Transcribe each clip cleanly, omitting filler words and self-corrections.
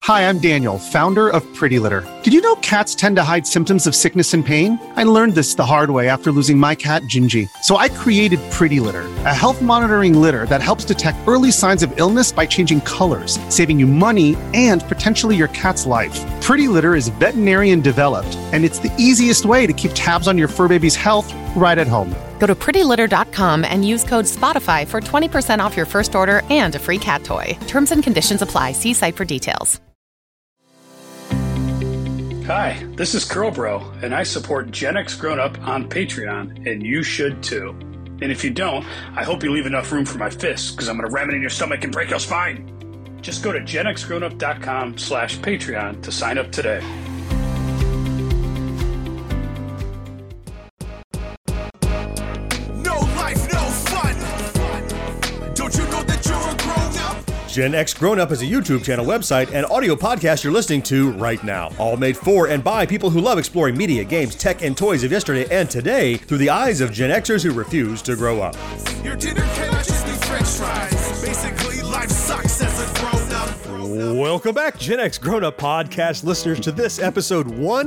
Hi, I'm Daniel, founder of Pretty Litter. Did you know cats tend to hide symptoms of sickness and pain? I learned this the hard way after losing my cat, Gingy. So I created Pretty Litter, a health monitoring litter that helps detect early signs of illness by changing colors, saving you money and potentially your cat's life. Pretty Litter is veterinarian developed, and it's the easiest way to keep tabs on your fur baby's health right at home. Go to prettylitter.com and use code SPOTIFY for 20% off your first order and a free cat toy. Terms and conditions apply. See site for details. Hi, this is Curl Bro, and I support Gen X Grown Up on Patreon, and you should too. And if you don't, I hope you leave enough room for my fists, because I'm going to ram it in your stomach and break your spine. Just go to genxgrownup.com/Patreon to sign up today. No life, no fun. Don't you know that you're a grown up? Gen X Grown Up is a YouTube channel, website, and audio podcast you're listening to right now. All made for and by people who love exploring media, games, tech, and toys of yesterday and today through the eyes of Gen Xers who refuse to grow up. Your dinner cannot just be french fries. Basically, life sucks as a grown up. Welcome back, Gen X Grown Up podcast listeners, to this episode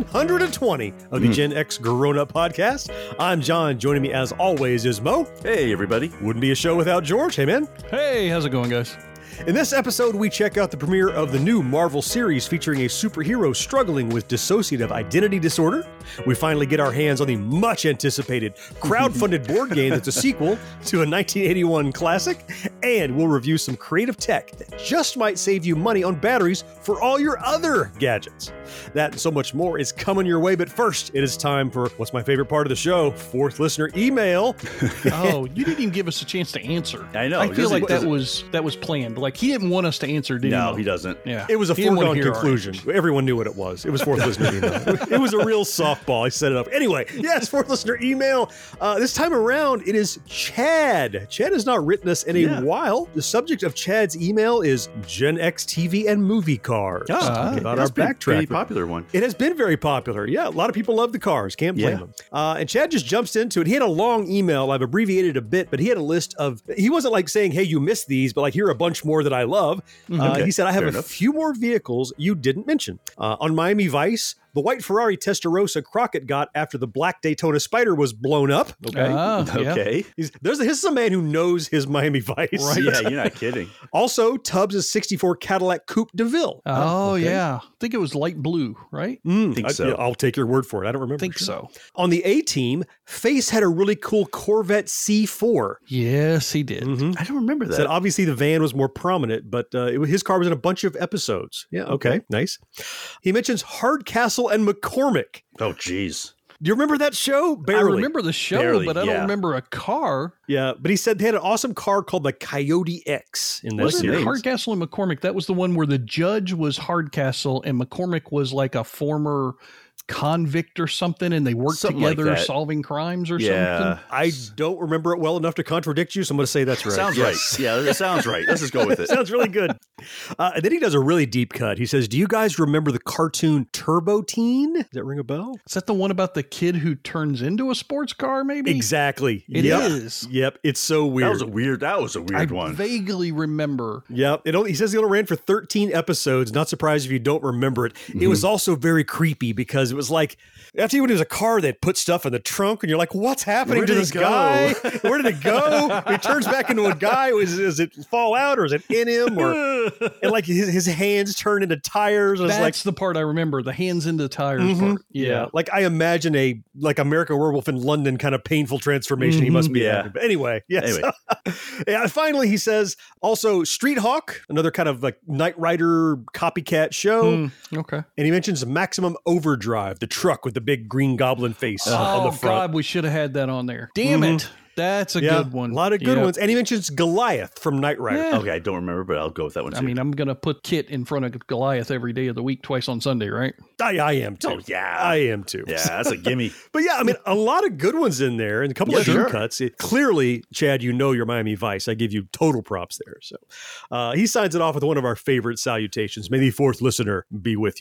120 of the Gen X Grown Up podcast. I'm John. Joining me as always is Mo. Hey, everybody. Wouldn't be a show without George. Hey, man. Hey, how's it going, guys? In this episode, we check out the premiere of the new Marvel series featuring a superhero struggling with dissociative identity disorder. We finally get our hands on the much-anticipated crowd-funded board game that's a sequel to a 1981 classic. And we'll review some creative tech that just might save you money on batteries for all your other gadgets. That and so much more is coming your way, but first, it is time for what's my favorite part of the show, fourth listener email. Oh, you didn't even give us a chance to answer. I know. I feel like that was planned. Like, he didn't want us to answer, did he? No, he doesn't. Yeah. It was a He didn't wanna foregone hear our conclusion. answers. Everyone knew what it was. It was fourth listener email. It was a real softball. I set it up. Anyway, yes, fourth listener email. This time around, it is Chad. Chad has not written us in a while. The subject of Chad's email is Gen X TV and movie cars. About our backtrack. Pretty popular one. It has been very popular. Yeah, a lot of people love the cars. Can't blame them. And Chad just jumps into it. He had a long email. I've abbreviated a bit, but he had a list of, he wasn't like saying, hey, you missed these, but like, here are a bunch more that I love. Okay, He said, I have fair a enough. few more vehicles you didn't mention. On Miami Vice, the white Ferrari Testarossa Crockett got after the black Daytona Spider was blown up. Okay. Okay. This is a man who knows his Miami Vice. Right. Yeah, you're not kidding. Also, Tubbs' 64 Cadillac Coupe de Ville. Oh, yeah. I think it was light blue, right? Think so. I'll take your word for it. I don't remember. I think so. On the A team, Face had a really cool Corvette C4. Yes, he did. I don't remember that. Said obviously the van was more prominent, but his car was in a bunch of episodes. Yeah, okay, nice. He mentions Hardcastle and McCormick. Oh, geez. Do you remember that show? Barely. I remember the show, Barely, but I don't yeah. remember a car. Yeah, but he said they had an awesome car called the Coyote X in that Wasn't it series. Hardcastle and McCormick? That was the one where the judge was Hardcastle and McCormick was like a former convict or something, and they worked Something like together that. solving crimes or Yeah. something. I don't remember it well enough to contradict you, so I'm going to say that's right. Sounds Yes. right. Yeah, that sounds right. Let's just go with it. Sounds really good. And then he does a really deep cut. He says, do you guys remember the cartoon Turbo Teen? Does that ring a bell? Is that the one about the kid who turns into a sports car, maybe? Exactly. It is. Yep. It's so weird. That was a weird I one. vaguely remember. Yep. He says he only ran for 13 episodes. Not surprised if you don't remember it. It was also very creepy because it was like, after you went, it was a car that put stuff in the trunk, and you're like, what's happening Where to did this it go? guy? Where did it go? He turns back into a guy. Does it fall out, or is it in him? Or and like his hands turn into tires. It's That's like, the part I remember, the hands into tires part. yeah. Like I imagine a American Werewolf in London kind of painful transformation he must be Yeah. having. But anyway, yes. Anyway. Yeah, finally, he says also Street Hawk, another kind of like Knight Rider copycat show. Okay. And he mentions Maximum Overdrive, the truck with the big green goblin face on the front. God, we should have had that on there. Damn it. That's a good one. A lot of good Yeah. ones. And he mentions Goliath from Knight Rider. Yeah. Okay, I don't remember, but I'll go with that one too. I mean, I'm going to put Kit in front of Goliath every day of the week, twice on Sunday, right? I am too. Oh, yeah. I am too. yeah, that's a gimme. But yeah, I mean, a lot of good ones in there and a couple of deep cuts. Clearly, Chad, you know your Miami Vice. I give you total props there. So he signs it off with one of our favorite salutations. May the fourth listener be with you.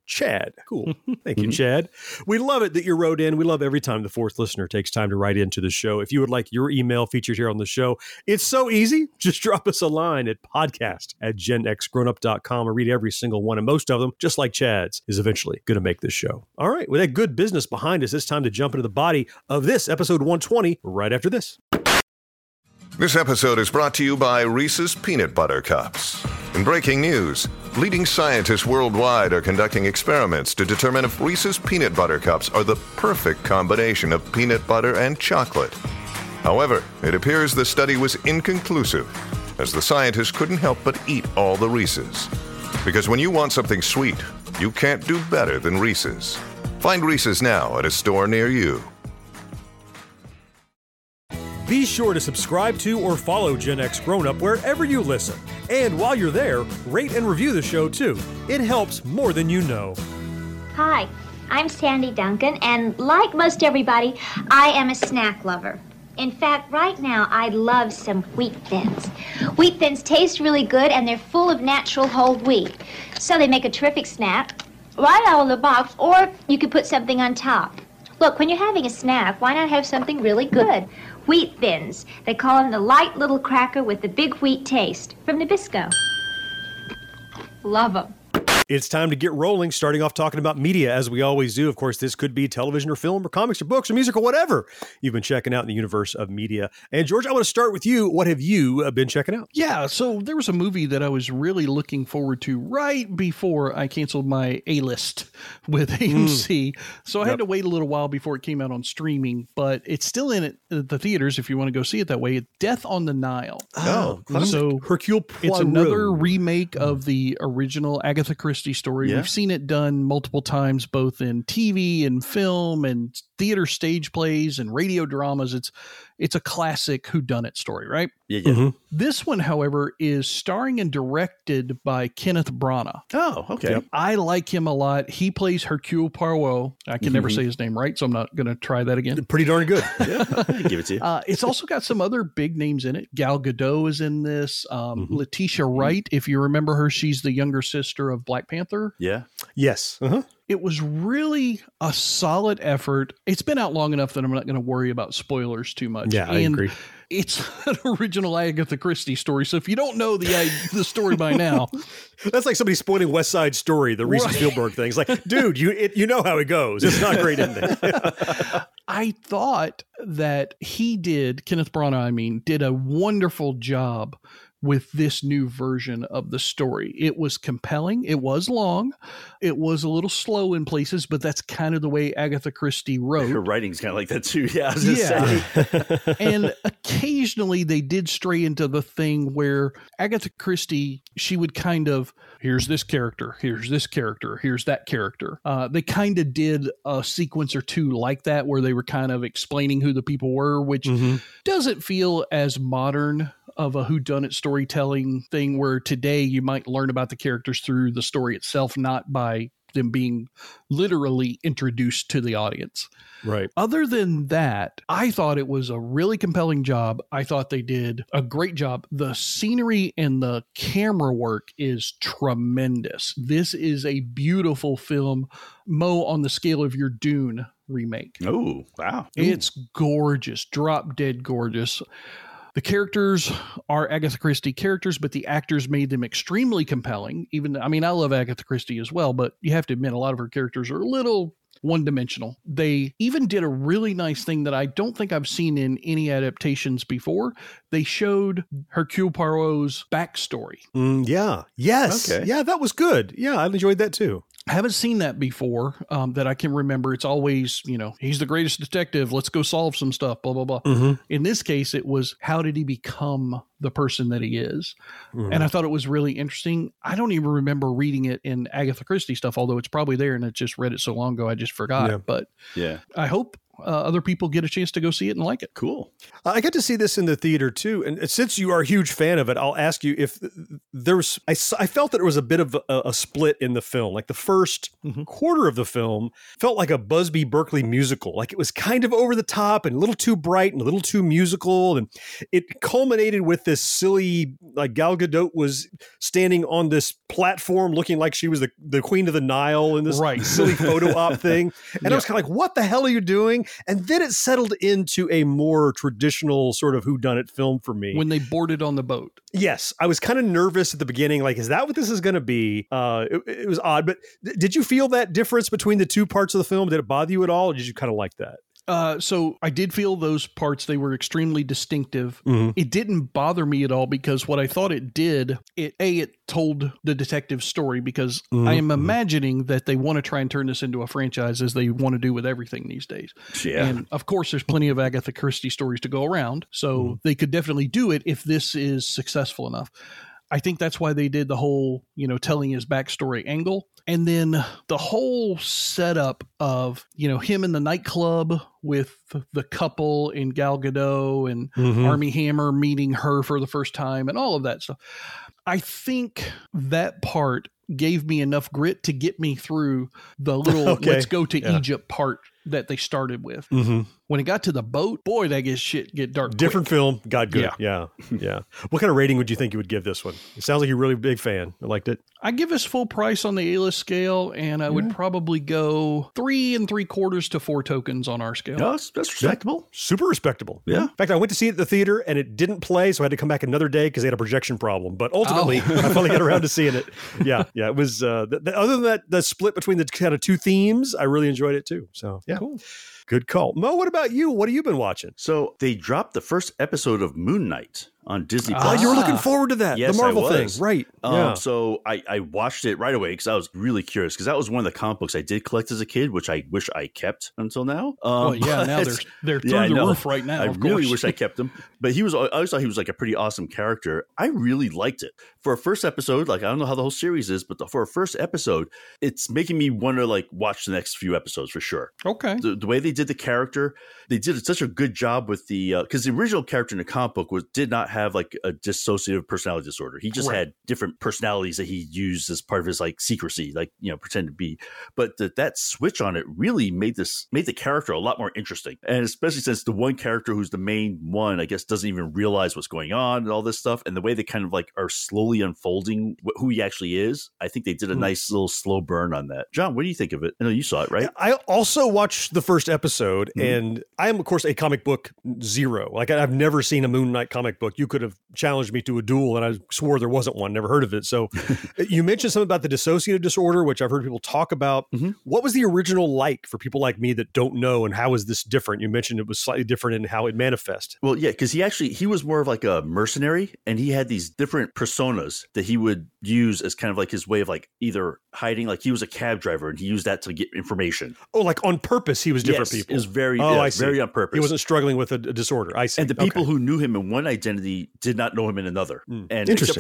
Chad. Cool. Thank you, Chad. We love it that you wrote in. We love every time the fourth listener takes time to write into the show. If you would like your email featured here on the show, it's so easy. Just drop us a line at podcast@genxgrownup.com and read every single one. And most of them, just like Chad's, is eventually going to make this show. All right. With that good business behind us, it's time to jump into the body of this episode 120 right after this. This episode is brought to you by Reese's Peanut Butter Cups. In breaking news, leading scientists worldwide are conducting experiments to determine if Reese's Peanut Butter Cups are the perfect combination of peanut butter and chocolate. However, it appears the study was inconclusive, as the scientists couldn't help but eat all the Reese's. Because when you want something sweet, you can't do better than Reese's. Find Reese's now at a store near you. Be sure to subscribe to or follow Gen X Grown Up wherever you listen. And while you're there, rate and review the show too. It helps more than you know. Hi, I'm Sandy Duncan, and like most everybody, I am a snack lover. In fact, right now, I love some Wheat Thins. Wheat Thins taste really good, and they're full of natural whole wheat. So they make a terrific snack right out of the box, or you could put something on top. Look, when you're having a snack, why not have something really good? Wheat Thins. They call them the light little cracker with the big wheat taste from Nabisco. Love them. It's time to get rolling, starting off talking about media, as we always do. Of course, this could be television or film or comics or books or music or whatever you've been checking out in the universe of media. And George, I want to start with you. What have you been checking out? Yeah, so there was a movie that I was really looking forward to right before I canceled my A-list with AMC. So I had to wait a little while before it came out on streaming, but it's still in the theaters if you want to go see it that way. Death on the Nile. Oh, so Hercule Poirot. It's another remake of the original Agatha Christie story. Yeah. We've seen it done multiple times, both in TV and film and theater stage plays and radio dramas. It's a classic whodunit story, right? Yeah, yeah. This one, however, is starring and directed by Kenneth Branagh. Oh, okay. I like him a lot. He plays Hercule Poirot. I can never say his name right, so I'm not going to try that again. Pretty darn good. Yeah, I give it to you. It's also got some other big names in it. Gal Gadot is in this. Letitia Wright, if you remember her, she's the younger sister of Black Panther. Yeah. Yes. It was really a solid effort. It's been out long enough that I'm not going to worry about spoilers too much. Yeah, I agree. It's an original Agatha Christie story. So if you don't know the story by now, that's like somebody spoiling West Side Story, the Reese Spielberg thing. It's like, dude, you know how it goes. It's not a great ending. I thought that Kenneth Branagh, did a wonderful job with this new version of the story. It was compelling. It was long. It was a little slow in places, but that's kind of the way Agatha Christie wrote. Her writing's kind of like that too. Yeah, I was gonna say. And occasionally they did stray into the thing where Agatha Christie, she would kind of, here's this character, here's this character, here's that character. They kind of did a sequence or two like that where they were kind of explaining who the people were, which doesn't feel as modern of a whodunit storytelling thing, where today you might learn about the characters through the story itself, not by them being literally introduced to the audience. Right. Other than that, I thought it was a really compelling job. I thought they did a great job. The scenery and the camera work is tremendous. This is a beautiful film, Mo, on the scale of your Dune remake. Oh, wow. It's gorgeous, drop dead gorgeous. The characters are Agatha Christie characters, but the actors made them extremely compelling. I love Agatha Christie as well, but you have to admit a lot of her characters are a little one-dimensional. They even did a really nice thing that I don't think I've seen in any adaptations before. They showed Hercule Poirot's backstory. Yeah. Yes. Okay. Yeah, that was good. Yeah, I enjoyed that too. I haven't seen that before that I can remember. It's always, he's the greatest detective. Let's go solve some stuff, blah, blah, blah. In this case, it was, how did he become the person that he is? And I thought it was really interesting. I don't even remember reading it in Agatha Christie stuff, although it's probably there and I just read it so long ago I just forgot. Yeah. But yeah, I hope other people get a chance to go see it and like it. Cool. I got to see this in the theater too, and since you are a huge fan of it, I'll ask you if there's. I felt that there was a bit of a split in the film. Like the first quarter of the film felt like a Busby Berkeley musical. Like it was kind of over the top and a little too bright and a little too musical, and it culminated with this silly, like Gal Gadot was standing on this platform looking like she was the Queen of the Nile in this silly photo op thing, and I was kind of like, "What the hell are you doing?" And then it settled into a more traditional sort of whodunit film for me. When they boarded on the boat. Yes, I was kind of nervous at the beginning. Like, is that what this is going to be? It was odd, but did you feel that difference between the two parts of the film? Did it bother you at all, or did you kind of like that? So I did feel those parts, they were extremely distinctive. It didn't bother me at all because what I thought it did, it told the detective story because I am imagining that they want to try and turn this into a franchise as they want to do with everything these days. Yeah. And of course, there's plenty of Agatha Christie stories to go around. So they could definitely do it if this is successful enough. I think that's why they did the whole, telling his backstory angle. And then the whole setup of, him in the nightclub with the couple in Gal Gadot and Armie Hammer meeting her for the first time and all of that stuff. I think that part gave me enough grit to get me through the little let's go to Egypt part that they started with. When it got to the boat, boy, that get dark. Different quick. film, got good. Yeah. What kind of rating would you think you would give this one? It sounds like you're a really big fan. I liked it. I give us full price on the A-list scale, and I would probably go 3 3/4 to 4 tokens on our scale. No, that's respectable. Super respectable. Yeah. In fact, I went to see it at the theater and it didn't play, so I had to come back another day because they had a projection problem. But ultimately, I finally got around to seeing it. Yeah. It was, other than that, the split between the kind of two themes, I really enjoyed it too. So, yeah. Cool. Good call. Mo, what about you? What have you been watching? So they dropped the first episode of Moon Knight on Disney+. Oh, you were looking forward to that. Yes, the Marvel I was. thing. Right. So I watched it right away because I was really curious because that was one of the comic books I did collect as a kid, which I wish I kept until now. Now they're through the roof right now. I really wish I kept them. But I always thought he was like a pretty awesome character. I really liked it. For a first episode, like I don't know how the whole series is, but for a first episode, it's making me want to like watch the next few episodes for sure. Okay. The way they did the character, they did such a good job with the because the original character in the comic book did not have like a dissociative personality disorder. He just had different personalities that he used as part of his like secrecy, like pretend to be. But that switch on it really made the character a lot more interesting, and especially since the one character who's the main one, I guess, doesn't even realize what's going on and all this stuff, and the way they kind of like are slowly unfolding who he actually is. I think they did a nice little slow burn on that. John, what do you think of it? I know you saw it, right? I also watched the first episode, and I am, of course, a comic book zero. Like I've never seen a Moon Knight comic book. You could have challenged me to a duel, and I swore there wasn't one. Never heard of it. So you mentioned something about the dissociative disorder, which I've heard people talk about. What was the original like for people like me that don't know, and how is this different? You mentioned it was slightly different in how it manifests. Well, yeah, because he was more of like a mercenary, and he had these different personas that he would use as kind of like his way of like either hiding, like he was a cab driver and he used that to get information. Oh, like on purpose he was different people. It was very, I see. very on purpose. He wasn't struggling with a disorder. I see. And the people who knew him in one identity did not know him in another. And except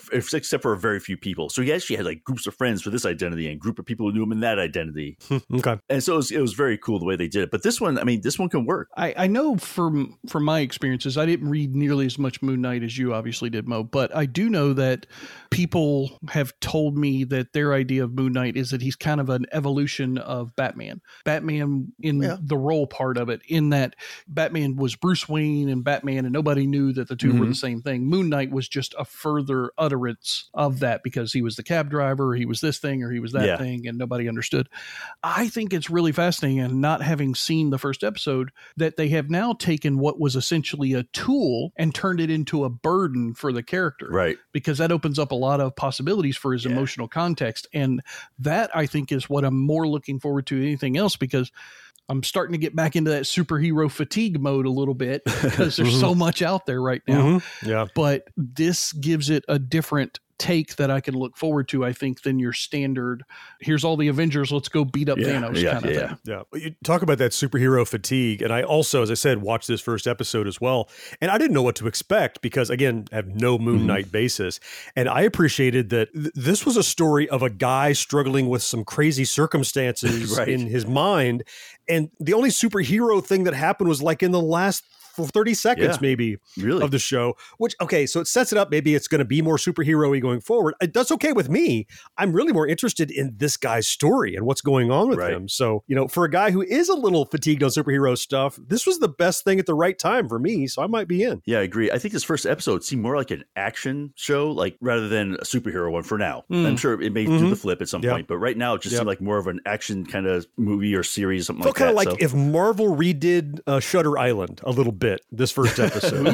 for a very few people. So he actually had like groups of friends for this identity and a group of people who knew him in that identity. Okay. And so it was very cool the way they did it. But this one can work. I know from my experiences, I didn't read nearly as much Moon Knight as you obviously did, Mo, but I do know that people have told me that their idea of Moon Knight is that he's kind of an evolution of Batman. Batman in the role part of it, in that Batman was Bruce Wayne and Batman, and nobody knew that the two were the same thing. Moon Knight was just a further utterance of that because he was the cab driver, he was this thing, or he was that thing, and nobody understood. I think it's really fascinating, and not having seen the first episode, that they have now taken what was essentially a tool and turned it into a burden for the character. Right. Because that opens up a lot of possibilities for his emotional context. And that, I think, is what I'm more looking forward to than anything else, because I'm starting to get back into that superhero fatigue mode a little bit because there's so much out there right now. Yeah. But this gives it a different take that I can look forward to, I think, than your standard, here's all the Avengers, let's go beat up Thanos kind of thing. Yeah. You talk about that superhero fatigue. And I also, as I said, watched this first episode as well. And I didn't know what to expect because, again, I have no Moon Knight basis. And I appreciated that this was a story of a guy struggling with some crazy circumstances in his mind. And the only superhero thing that happened was like in the last 30 seconds maybe of the show, which, okay, so it sets it up. Maybe it's going to be more superhero-y going forward. That's okay with me. I'm really more interested in this guy's story and what's going on with him. So, for a guy who is a little fatigued on superhero stuff, this was the best thing at the right time for me. So I might be in. Yeah, I agree. I think this first episode seemed more like an action show, like rather than a superhero one for now. I'm sure it may do the flip at some point, but right now it just seemed like more of an action kind of movie or series, something like that. Kind of like if Marvel redid Shutter Island a little bit this first episode,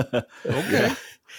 okay.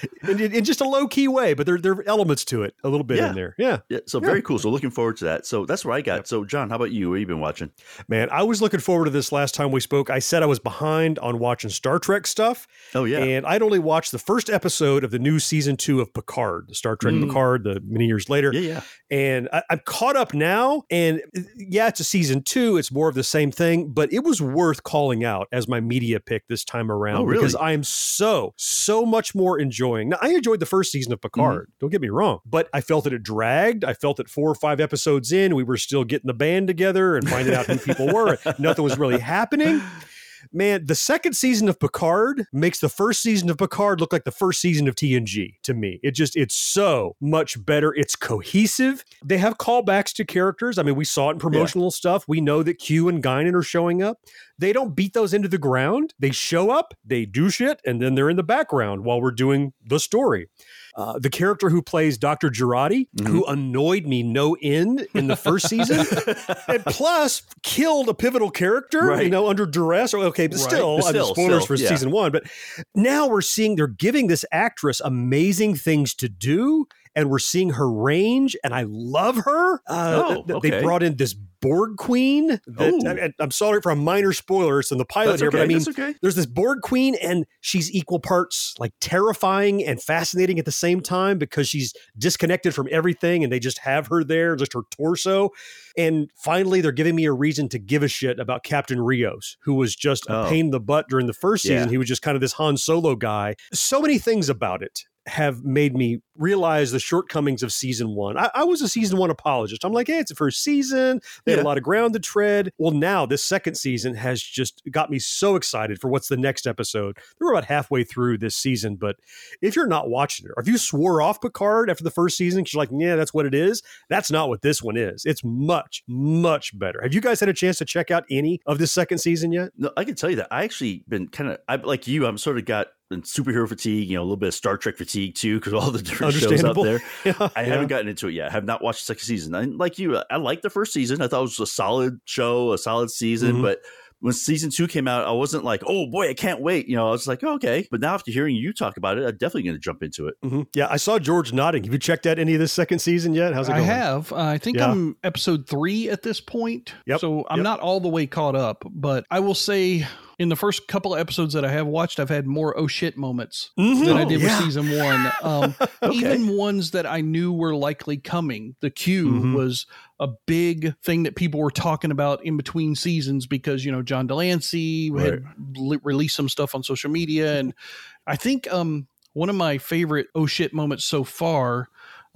In just a low-key way, but there are elements to it a little bit in there. Yeah. So very cool. So looking forward to that. So that's what I got. So John, how about you? What have you been watching? Man, I was looking forward to this last time we spoke. I said I was behind on watching Star Trek stuff. Oh, yeah. And I'd only watched the first episode of the new season 2 of Picard, the Star Trek Picard, the many years later. Yeah. And I'm caught up now. And it's a season 2. It's more of the same thing, but it was worth calling out as my media pick this time around. Oh, really? Because I am so much more enjoying. Now, I enjoyed the first season of Picard. Don't get me wrong, but I felt that it dragged. I felt that 4 or 5 episodes in, we were still getting the band together and finding out who people were. Nothing was really happening. Man, the second season of Picard makes the first season of Picard look like the first season of TNG to me. It's so much better. It's cohesive. They have callbacks to characters. I mean, we saw it in promotional stuff. We know that Q and Guinan are showing up. They don't beat those into the ground. They show up, they do shit, and then they're in the background while we're doing the story. The character who plays Dr. Girardi, who annoyed me no end in the first season, and plus killed a pivotal character, under duress. Okay, but still, spoilers for season 1. But now we're seeing they're giving this actress amazing things to do, and we're seeing her range, and I love her. They brought in this Borg Queen. I'm sorry for a minor spoiler. It's in the pilot here, but I mean, there's this Borg Queen, and she's equal parts like terrifying and fascinating at the same time because she's disconnected from everything, and they just have her there, just her torso. And finally, they're giving me a reason to give a shit about Captain Rios, who was just a pain in the butt during the first season. He was just kind of this Han Solo guy. So many things about it have made me realize the shortcomings of season 1. I was a season 1 apologist. I'm like, hey, it's the first season. They had a lot of ground to tread. Well, now this second season has just got me so excited for what's the next episode. We're about halfway through this season, but if you're not watching it, or if you swore off Picard after the first season because you're like, yeah, that's what it is, that's not what this one is. It's much, much better. Have you guys had a chance to check out any of this second season yet? No, I can tell you that I actually been like you, I'm sort of got superhero fatigue, a little bit of Star Trek fatigue too, because all the different shows out there. I haven't gotten into it yet. I have not watched the second season. And like you, I liked the first season. I thought it was a solid show, a solid season, but when season 2 came out, I wasn't like, oh boy, I can't wait. I was like, oh, okay. But now after hearing you talk about it, I'm definitely going to jump into it. Yeah, I saw George nodding. Have you checked out any of this second season yet? How's it going? I have. I think I'm episode 3 at this point. So I'm not all the way caught up, but I will say in the first couple of episodes that I have watched, I've had more oh shit moments than I did with season 1. Even ones that I knew were likely coming. The Q was a big thing that people were talking about in between seasons because, John Delancey had released some stuff on social media. And I think one of my favorite oh shit moments so far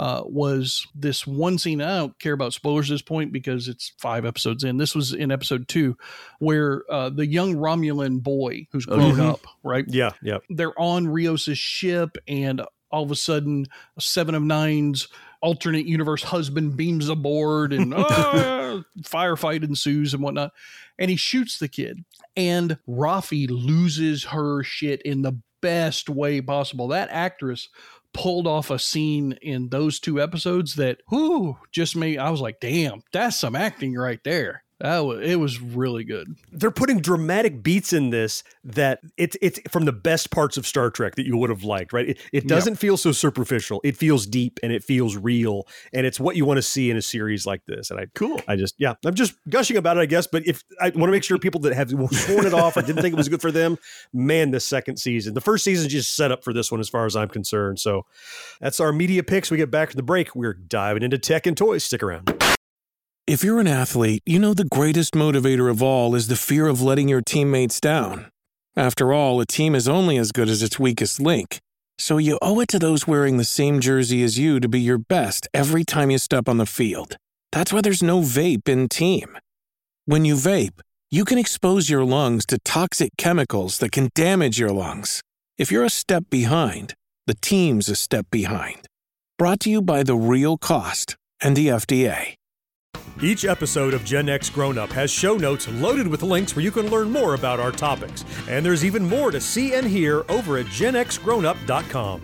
was this one scene. I don't care about spoilers at this point because it's 5 episodes in. This was in episode 2 where the young Romulan boy who's grown up, right? Yeah. They're on Rios's ship, and all of a sudden 7 of 9's alternate universe husband beams aboard, and firefight ensues and whatnot. And he shoots the kid, and Rafi loses her shit in the best way possible. That actress pulled off a scene in those 2 episodes that just made, I was like, damn, that's some acting right there. It was really good. They're putting dramatic beats in this that it's from the best parts of Star Trek that you would have liked, right? It doesn't feel so superficial. It feels deep and it feels real, and it's what you want to see in a series like this. And I'm just gushing about it, I guess. But if I want to make sure people that have sworn it off or didn't think it was good for them, man, this second season, the first season is just set up for this one as far as I'm concerned. So that's our media picks. We get back to the break. We're diving into tech and toys. Stick around. If you're an athlete, you know the greatest motivator of all is the fear of letting your teammates down. After all, a team is only as good as its weakest link. So you owe it to those wearing the same jersey as you to be your best every time you step on the field. That's why there's no vape in team. When you vape, you can expose your lungs to toxic chemicals that can damage your lungs. If you're a step behind, the team's a step behind. Brought to you by The Real Cost and the FDA. Each episode of Gen X Grown Up has show notes loaded with links where you can learn more about our topics. And there's even more to see and hear over at genxgrownup.com.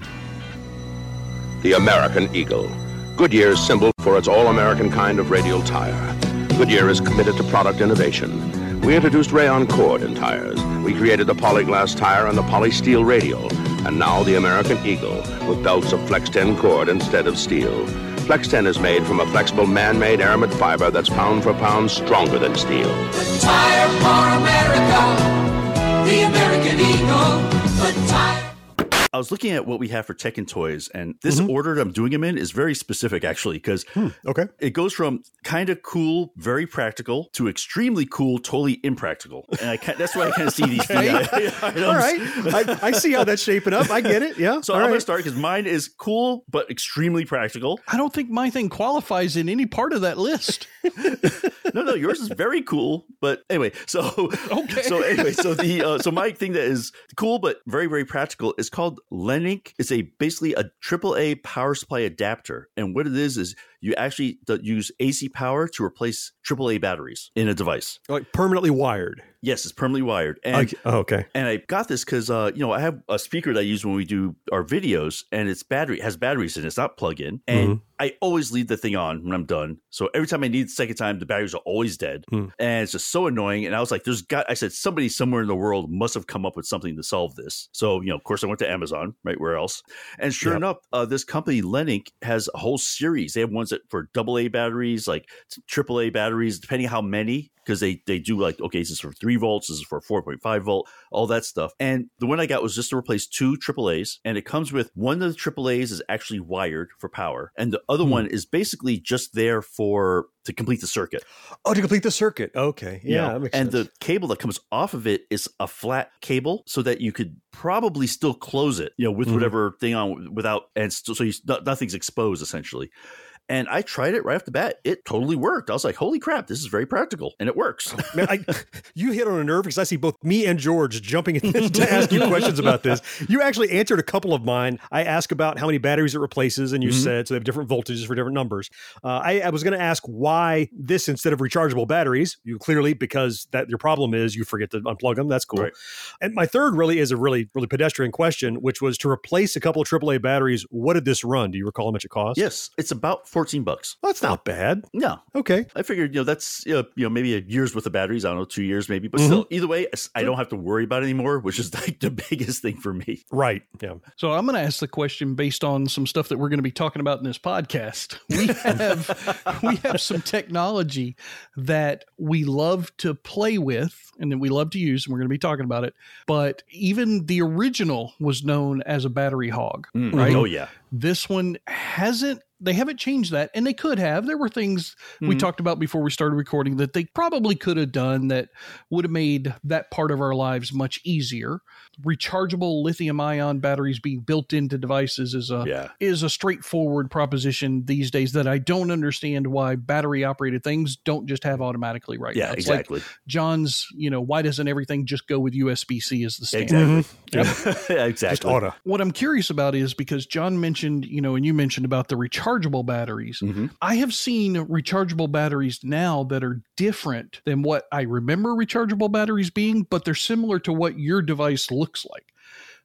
The American Eagle, Goodyear's symbol for its all-American kind of radial tire. Goodyear is committed to product innovation. We introduced rayon cord in tires. We created the Polyglass tire and the Polysteel radial. And now the American Eagle with belts of Flex 10 cord instead of steel. Flex 10 is made from a flexible man-made aramid fiber that's pound for pound stronger than steel. The tire for America, the American Eagle, the tire. I was looking at what we have for tech and toys, and this order that I'm doing them in is very specific, actually, because it goes from kind of cool, very practical, to extremely cool, totally impractical. And that's why I kind of see these items. All right. I see how that's shaping up. I get it. Yeah. So I'm going to start because mine is cool, but extremely practical. I don't think my thing qualifies in any part of that list. No, yours is very cool. But anyway, so my thing that is cool but very, very practical is called Lenink. It's basically a AAA power supply adapter. And what it is you actually use AC power to replace AAA batteries in a device. Like permanently wired. Yes, it's permanently wired. And, okay. And I got this because, I have a speaker that I use when we do our videos, and it has batteries in it. It's not plug-in. And I always leave the thing on when I'm done. So every time I need it the second time, the batteries are always dead. And it's just so annoying. And I was like, I said, somebody somewhere in the world must have come up with something to solve this. So, of course, I went to Amazon, right? Where else? And sure enough, this company, Lenink, has a whole series. They have ones for AA batteries, like AAA batteries, depending how many, because they do like, okay, this is for 3 volts, this is for 4.5 volt, all that stuff. And the one I got was just to replace 2 AAAs, and it comes with one of the AAAs is actually wired for power, and the other one is basically just there to complete the circuit. Oh, to complete the circuit. Okay. Yeah, that makes sense. The cable that comes off of it is a flat cable so that you could probably still close it, with whatever thing on without, and so nothing's exposed essentially. And I tried it right off the bat. It totally worked. I was like, holy crap, this is very practical. And it works. Man, you hit on a nerve because I see both me and George jumping in to ask you questions about this. You actually answered a couple of mine. I asked about how many batteries it replaces, and you said so they have different voltages for different numbers. I was going to ask why this instead of rechargeable batteries. You clearly, because that your problem is you forget to unplug them. That's cool. Right. And my third really is a really, really pedestrian question, which was to replace a couple of AAA batteries. What did this run? Do you recall how much it cost? Yes, it's about $14. Well, that's not bad. No. Okay. I figured, that's, maybe a year's worth of batteries. I don't know, 2 years maybe. But still, either way, I don't have to worry about it anymore, which is like the biggest thing for me. Right. Yeah. So I'm going to ask the question based on some stuff that we're going to be talking about in this podcast. We have some technology that we love to play with and that we love to use, and we're going to be talking about it. But even the original was known as a battery hog, right? Oh, yeah. This one they haven't changed that, and they could have. There were things we talked about before we started recording that they probably could have done that would have made that part of our lives much easier. Rechargeable lithium-ion batteries being built into devices is a straightforward proposition these days that I don't understand why battery-operated things don't just have automatically right now. It's exactly. Like John's, why doesn't everything just go with USB-C as the standard? Exactly. Exactly. Just auto. What I'm curious about is because John mentioned, and you mentioned about the rechargeable batteries. I have seen rechargeable batteries now that are different than what I remember rechargeable batteries being, but they're similar to what your device looks like.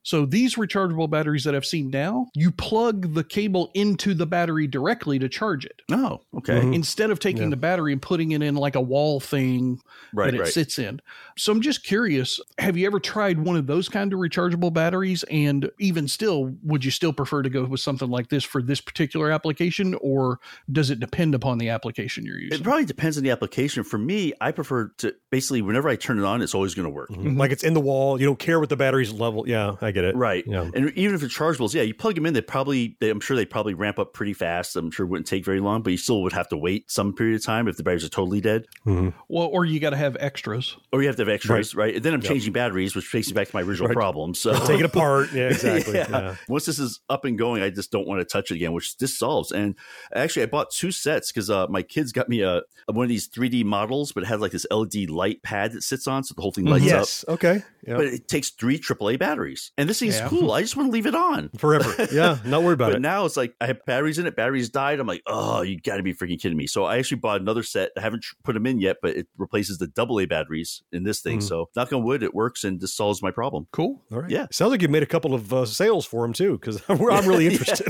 So these rechargeable batteries that I've seen now, you plug the cable into the battery directly to charge it. Oh, okay. Instead of taking the battery and putting it in like a wall thing that it sits in. So I'm just curious, have you ever tried one of those kind of rechargeable batteries? And even still, would you still prefer to go with something like this for this particular application, or does it depend upon the application you're using? It probably depends on the application. For me, I prefer to basically, whenever I turn it on, it's always going to work. Like it's in the wall. You don't care what the battery's level. Yeah, I get it. Right. Yeah. And even if it's chargeables, you plug them in, I'm sure they probably ramp up pretty fast. I'm sure it wouldn't take very long, but you still would have to wait some period of time if the batteries are totally dead. Well, or you got to have extras. Or you have to have extras, right? And then I'm changing batteries, which takes me back to my original problem. So take it apart. Yeah, exactly. Yeah. Once this is up and going, I just don't want to touch it again, which this solves. And actually, I bought 2 sets because my kids got me one of these 3D models, but it had like this LED light pad that sits on, so the whole thing lights up. Okay. Yep. But it takes 3 AAA batteries. And this thing's cool. I just want to leave it on. Forever. Yeah, not worried about it. But now it's like I have batteries in it. Batteries died. I'm like, oh, you got to be freaking kidding me. So I actually bought another set. I haven't put them in yet, but it replaces the AA batteries in this thing. So knock on wood, it works and this solves my problem. Cool. All right. Yeah. Sounds like you made a couple of sales for them too, because I'm really interested.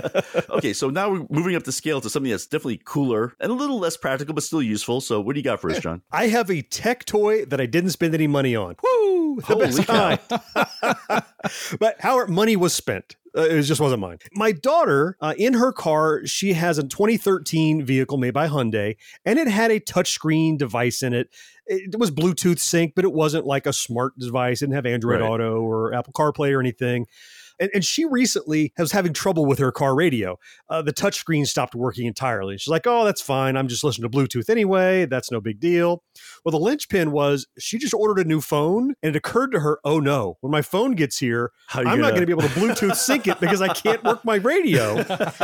Okay, so now we're moving up the scale to something that's definitely cooler and a little less practical, but still useful. So what do you got for us, John? I have a tech toy that I didn't spend any money on. Woo! The Holy best cow. kind. But how money was spent. It just wasn't mine. My daughter, in her car, she has a 2013 vehicle made by Hyundai, and it had a touchscreen device in it. It was Bluetooth sync, but it wasn't like a smart device. It didn't have Android Auto or Apple CarPlay or anything. And she recently was having trouble with her car radio. The touchscreen stopped working entirely. She's like, oh, that's fine. I'm just listening to Bluetooth anyway. That's no big deal. Well, the linchpin was she just ordered a new phone, and it occurred to her, oh, no, when my phone gets here, I'm not going to be able to Bluetooth sync it because I can't work my radio.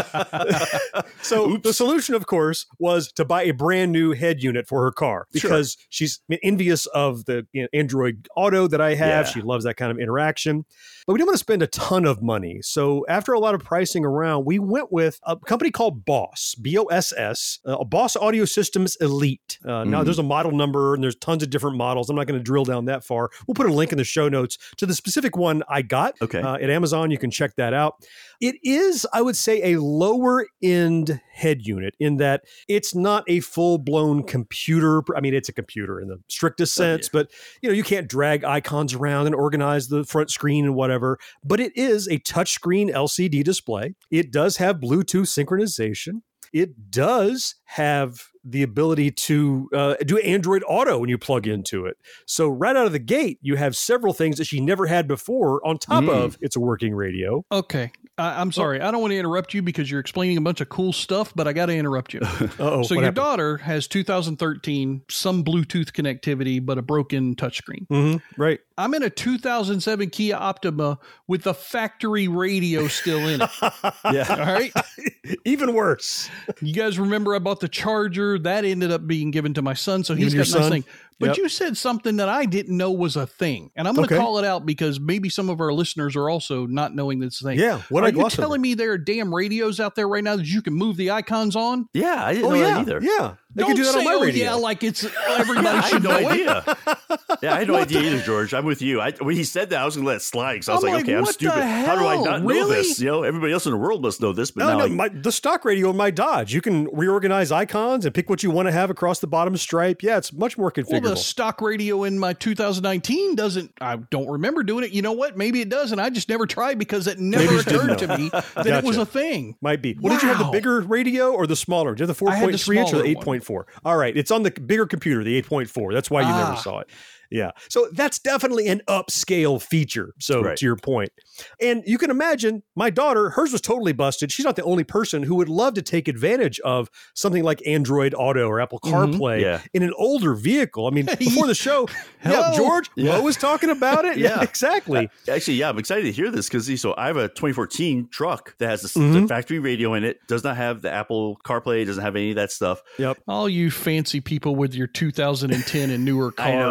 So the solution, of course, was to buy a brand new head unit for her car because she's envious of the Android Auto that I have. She loves that kind of interaction. But we didn't want to spend a ton of money. So after a lot of pricing around, we went with a company called Boss, BOSS, Boss Audio Systems Elite. Now there's a model number and there's tons of different models. I'm not going to drill down that far. We'll put a link in the show notes to the specific one I got at Amazon. You can check that out. It is, I would say, a lower end head unit in that it's not a full blown computer. I mean, it's a computer in the strictest sense, but you can't drag icons around and organize the front screen and whatever. But it is a touchscreen LCD display. It does have Bluetooth synchronization. It does have the ability to do Android Auto when you plug into it. So right out of the gate, you have several things that she never had before on top of it's a working radio. Okay. I'm sorry. I don't want to interrupt you because you're explaining a bunch of cool stuff, but I got to interrupt you. So your daughter has 2013, some Bluetooth connectivity, but a broken touchscreen. Right. I'm in a 2007 Kia Optima with the factory radio still in it. Yeah. All right. Even worse. You guys remember I bought the charger that ended up being given to my son. So he's got a nice thing. But you said something that I didn't know was a thing. And I'm going to call it out because maybe some of our listeners are also not knowing this thing. Yeah. What are you telling me there are damn radios out there right now that you can move the icons on? Yeah, I didn't know that either. Yeah. They Don't can do that say, on my radio. Yeah, like it's everybody should know idea. Yeah, I had no idea either, George. I'm with you. When he said that, I was going to let it slide because I was like, okay, I'm stupid. How do I not know this? Everybody else in the world must know this. But the stock radio in my Dodge, you can reorganize icons and pick what you want to have across the bottom stripe. Yeah, it's much more configurable. Well, the stock radio in my 2019 doesn't, I don't remember doing it. You know what? Maybe it does, and I just never tried because it never occurred to me that it was a thing. Might be. What did you have, the bigger radio or the smaller? Did you have the 4.3 inch or the 8.4? All right, it's on the bigger computer, the 8.4. That's why you never saw it. Yeah. So that's definitely an upscale feature. So to your point. And you can imagine my daughter, hers was totally busted. She's not the only person who would love to take advantage of something like Android Auto or Apple CarPlay in an older vehicle. I mean, before the show, George, Mo was talking about it. Yeah, exactly. Actually, I'm excited to hear this because I have a 2014 truck that has the factory radio in it, does not have the Apple CarPlay, doesn't have any of that stuff. Yep. All you fancy people with your 2010 and newer cars. I know.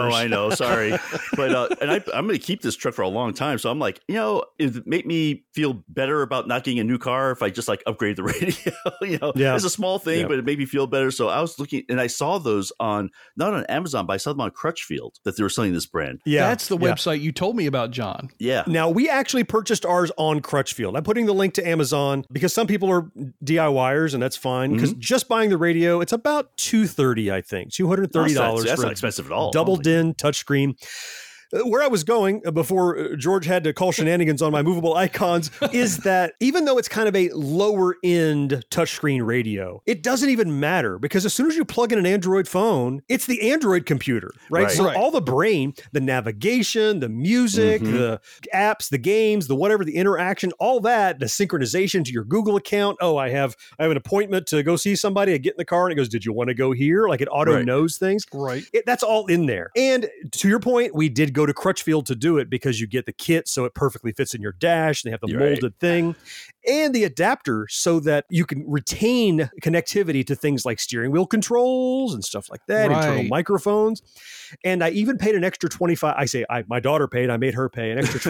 no, sorry. But and I'm going to keep this truck for a long time. So I'm like, it make me feel better about not getting a new car if I just like upgrade the radio. It's a small thing, but it made me feel better. So I was looking, and I saw those not on Amazon, but I saw them on Crutchfield that they were selling this brand. Yeah, that's the website you told me about, John. Yeah. Now we actually purchased ours on Crutchfield. I'm putting the link to Amazon because some people are DIYers, and that's fine. Because just buying the radio, it's about $230, I think, $230. That's not expensive at all. Double DIN touchscreen. Where I was going before George had to call shenanigans on my movable icons is that even though it's kind of a lower end touchscreen radio, it doesn't even matter because as soon as you plug in an Android phone, it's the Android computer, right? So all the brain, the navigation, the music, the apps, the games, the whatever, the interaction, all that, the synchronization to your Google account. Oh, I have an appointment to go see somebody. I get in the car and it goes, did you want to go here? Like it auto knows things. Right. That's all in there. And to your point, we did go to Crutchfield to do it because you get the kit so it perfectly fits in your dash. They have the molded thing and the adapter so that you can retain connectivity to things like steering wheel controls and stuff like that, internal microphones. And I even paid an extra $25. My daughter paid, I made her pay an extra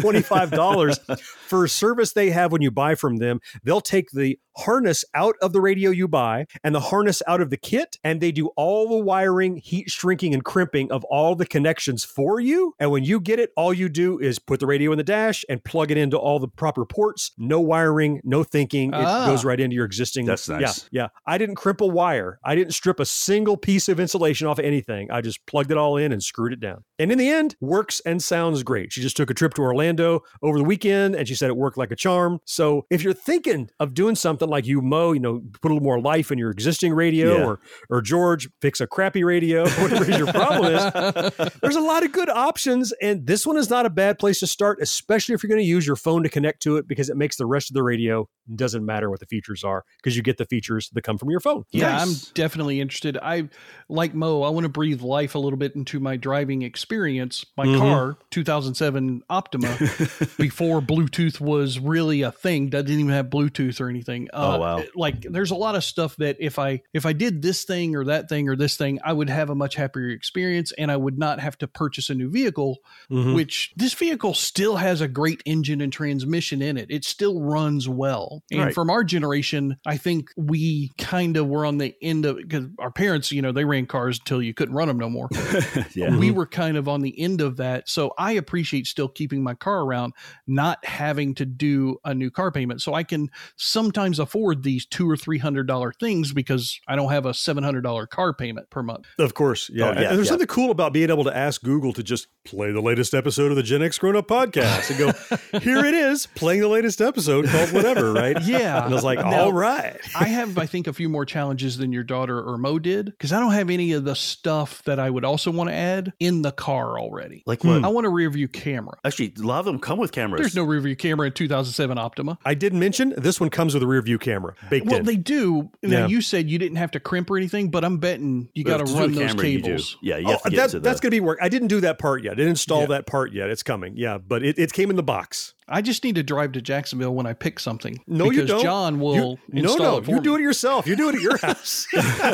$25 for a service they have when you buy from them. They'll take the harness out of the radio you buy and the harness out of the kit, and they do all the wiring, heat shrinking, and crimping of all the connections for you. And when you get it, all you do is put the radio in the dash and plug it into all the proper ports. No wiring, no thinking. It goes right into your existing. That's nice. Yeah. I didn't crimp a wire. I didn't strip a single piece of insulation off of anything. I just plugged it all in and screwed it down. And in the end, works and sounds great. She just took a trip to Orlando over the weekend and she said it worked like a charm. So if you're thinking of doing something like you, Mo, put a little more life in your existing radio or George, fix a crappy radio, whatever your problem is, there's a lot of good options. And this one is not a bad place to start, especially if you're going to use your phone to connect to it because it makes the rest of the radio, doesn't matter what the features are because you get the features that come from your phone. Yeah, nice. I'm definitely interested. Like Mo, I want to breathe life a little bit into my driving experience. My car, 2007 Optima, before Bluetooth was really a thing, doesn't even have Bluetooth or anything. Oh, wow. Like there's a lot of stuff that if I did this thing or that thing or this thing, I would have a much happier experience and I would not have to purchase a new vehicle, which this vehicle still has a great engine and transmission in it. It still runs well. And from our generation, I think we kind of were on the end of, because our parents, they ran cars until you couldn't run them no more. We were kind of on the end of that. So I appreciate still keeping my car around, not having to do a new car payment. So I can sometimes afford these $200 or $300 things because I don't have a $700 car payment per month. Of course. Yeah. And there's something cool about being able to ask Google to just play the latest episode of the Gen X Grown Up Podcast and go, here it is, playing the latest episode called whatever, right? Yeah. And I was like, all right. I have, I think, a few more challenges than your daughter or Mo did because I don't have any of the stuff that I would also want to add in the car already. Like what? I want a rear view camera. Actually, a lot of them come with cameras. There's no rear view camera in 2007 Optima. I did mention this one comes with a rear view camera baked in. Well, they do. Now, you said you didn't have to crimp or anything, but I'm betting you got to run those cables. Yeah, you have to get to that's going to be work. I didn't do that part yet. I didn't install that part yet. It's coming. Yeah, but it came in the box. I just need to drive to Jacksonville when I pick something. No, you don't. Because John will install it for you me. do it yourself. You do it at your house.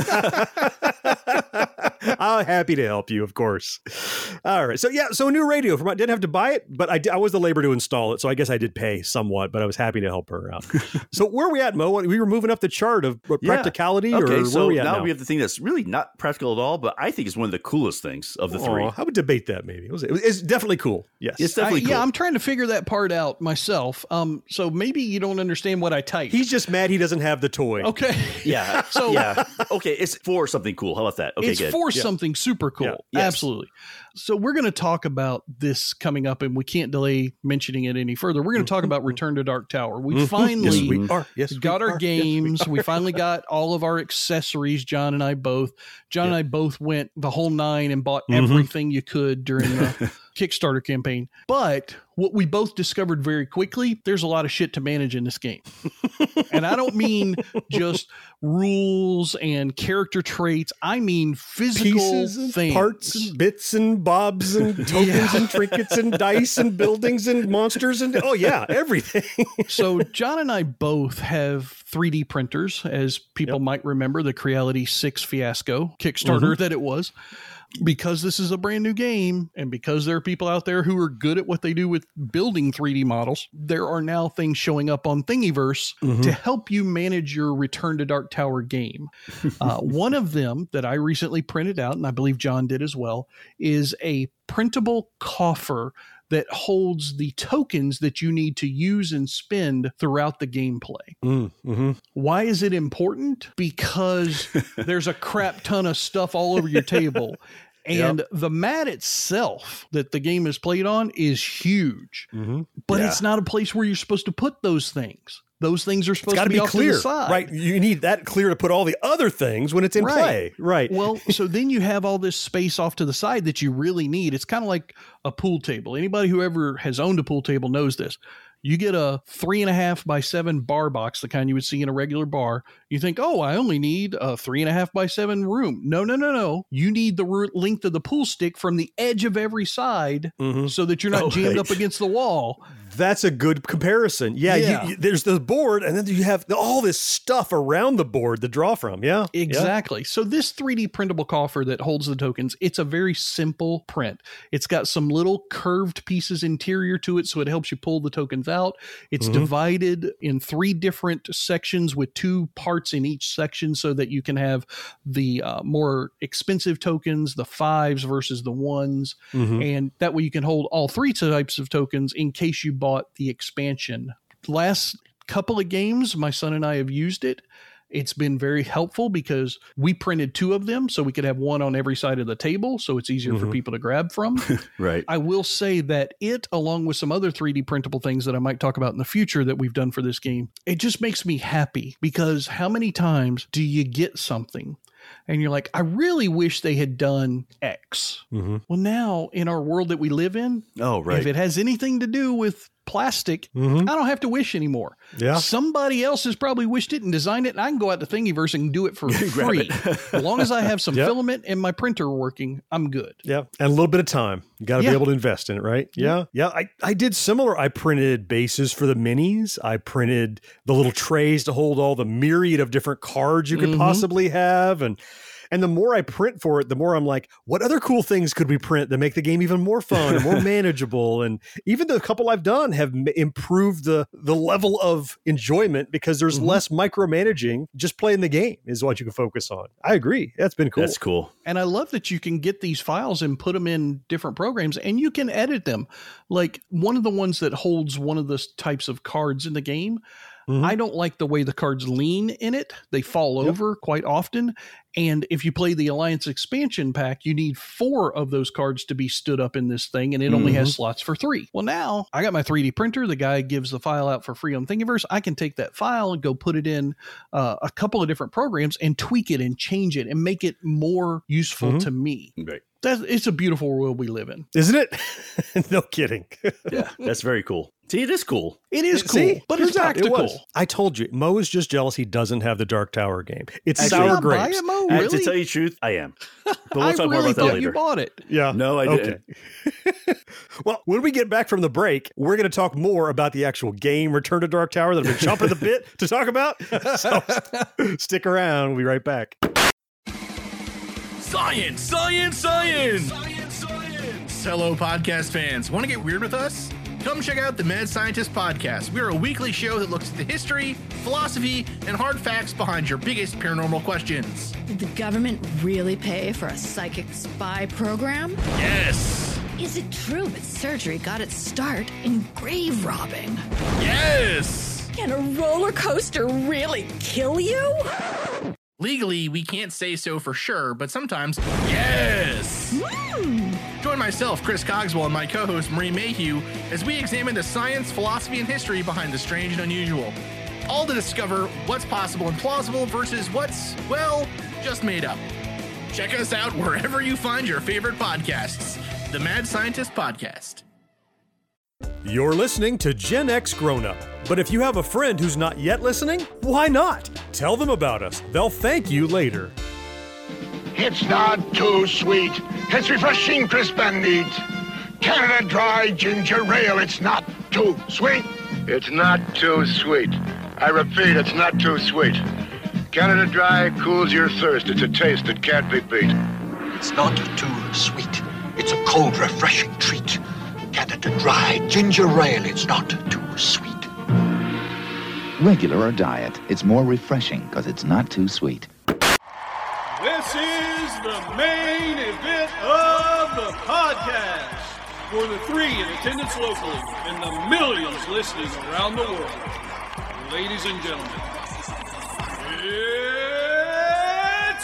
I'm happy to help you, of course. All right. So new radio. I didn't have to buy it, but I was the labor to install it. So I guess I did pay somewhat, but I was happy to help her out. So where are we at, Mo? We were moving up the chart of practicality. Okay, or so where are we at now we have the thing that's really not practical at all, but I think is one of the coolest things of the three. I would debate that maybe. It's definitely cool. Yes. It's definitely cool. Yeah, I'm trying to figure that part out myself. So maybe you don't understand what I typed. He's just mad he doesn't have the toy. Okay. Yeah. So okay, it's for something cool. How about that? Okay, it's good. for something super cool. Yeah. Yes. Absolutely. So we're going to talk about this coming up, and we can't delay mentioning it any further. We're going to talk about Return to Dark Tower. We finally got our games. We finally got all of our accessories. John and I both went the whole nine and bought everything you could during the Kickstarter campaign. But what we both discovered very quickly, there's a lot of shit to manage in this game. And I don't mean just rules and character traits. I mean physical pieces and things. Parts and bits and bobs and tokens and trinkets and dice and buildings and monsters and everything. So John and I both have 3D printers, as people might remember the Creality 6 fiasco Kickstarter that it was. Because this is a brand new game, and because there are people out there who are good at what they do with building 3D models, there are now things showing up on Thingiverse to help you manage your Return to Dark Tower game. One of them that I recently printed out, and I believe John did as well, is a printable coffer that holds the tokens that you need to use and spend throughout the gameplay. Why is it important? Because there's a crap ton of stuff all over your table. And the mat itself that the game is played on is huge, but it's not a place where you're supposed to put those things. Those things are supposed to be off clear, to the side. right? You need that clear to put all the other things when it's in play, right? Well, so then you have all this space off to the side that you really need. It's kind of like a pool table. Anybody who ever has owned a pool table knows this. You get a 3.5 by 7 bar box, the kind you would see in a regular bar. You think, oh, I only need a 3.5 by 7 room. No. You need the length of the pool stick from the edge of every side so that you're not jammed up against the wall. That's a good comparison. Yeah. There's the board, and then you have all this stuff around the board to draw from. Yeah, exactly. So this 3D printable coffer that holds the tokens, it's a very simple print. It's got some little curved pieces interior to it, so it helps you pull the tokens out. It's divided in 3 different sections with 2 parts in each section so that you can have the more expensive tokens, the 5s versus the 1s. And that way you can hold all 3 types of tokens in case you bought the expansion. Last couple of games, my son and I have used it. It's been very helpful because we printed 2 of them so we could have one on every side of the table, so it's easier for people to grab from. Right. I will say that it, along with some other 3D printable things that I might talk about in the future that we've done for this game, it just makes me happy because how many times do you get something and you're like, I really wish they had done X. Well, now in our world that we live in, if it has anything to do with plastic, I don't have to wish anymore. Somebody else has probably wished it and designed it, and I can go out to Thingiverse and do it for free. As long as I have some filament and my printer working, I'm good. And a little bit of time. You got to be able to invest in it, right? I did similar. I printed bases for the minis. I printed the little trays to hold all the myriad of different cards you could possibly have. And the more I print for it, the more I'm like, what other cool things could we print that make the game even more fun and more manageable? And even the couple I've done have improved the level of enjoyment because there's less micromanaging. Just playing the game is what you can focus on. I agree. That's been cool. That's cool. And I love that you can get these files and put them in different programs and you can edit them. Like one of the ones that holds one of the types of cards in the game, I don't like the way the cards lean in it. They fall over quite often. And if you play the Alliance expansion pack, you need 4 of those cards to be stood up in this thing, and it only has slots for 3. Well, now I got my 3D printer. The guy gives the file out for free on Thingiverse. I can take that file and go put it in a couple of different programs and tweak it and change it and make it more useful to me. Right. It's a beautiful world we live in. Isn't it? No kidding. Yeah, that's very cool. See, it is cool. It is cool, but it's practical. I told you, Mo is just jealous he doesn't have the Dark Tower game. It's Actually, sour grapes. Buy it, Mo? Really? To tell you the truth, I am. But we'll I talk more really about that thought later. you bought it. Yeah. No, I didn't. Well, when we get back from the break, we're going to talk more about the actual game, Return to Dark Tower, that I've been chomping the bit to talk about. So stick around. We'll be right back. Science, science, science! Science, science! Hello, podcast fans. Want to get weird with us? Come check out the Mad Scientist Podcast. We're a weekly show that looks at the history, philosophy, and hard facts behind your biggest paranormal questions. Did the government really pay for a psychic spy program? Yes! Is it true that surgery got its start in grave robbing? Yes! Can a roller coaster really kill you? Legally, we can't say so for sure, but sometimes, yes! Join myself, Chris Cogswell, and my co-host, Marie Mayhew, as we examine the science, philosophy, and history behind the strange and unusual. All to discover what's possible and plausible versus what's, well, just made up. Check us out wherever you find your favorite podcasts. The Mad Scientist Podcast. You're listening to Gen X Grown Up. But if you have a friend who's not yet listening, why not? Tell them about us. They'll thank you later. It's not too sweet. It's refreshing, crisp, and neat. Canada Dry Ginger Ale. It's not too sweet. It's not too sweet. I repeat, it's not too sweet. Canada Dry cools your thirst. It's a taste that can't be beat. It's not too sweet. It's a cold, refreshing treat. Canada Dry Ginger Ale. It's not too sweet. Regular or diet, it's more refreshing because it's not too sweet. This is the main event of the podcast. For the 3 in attendance locally and the millions listening around the world. Ladies and gentlemen, it's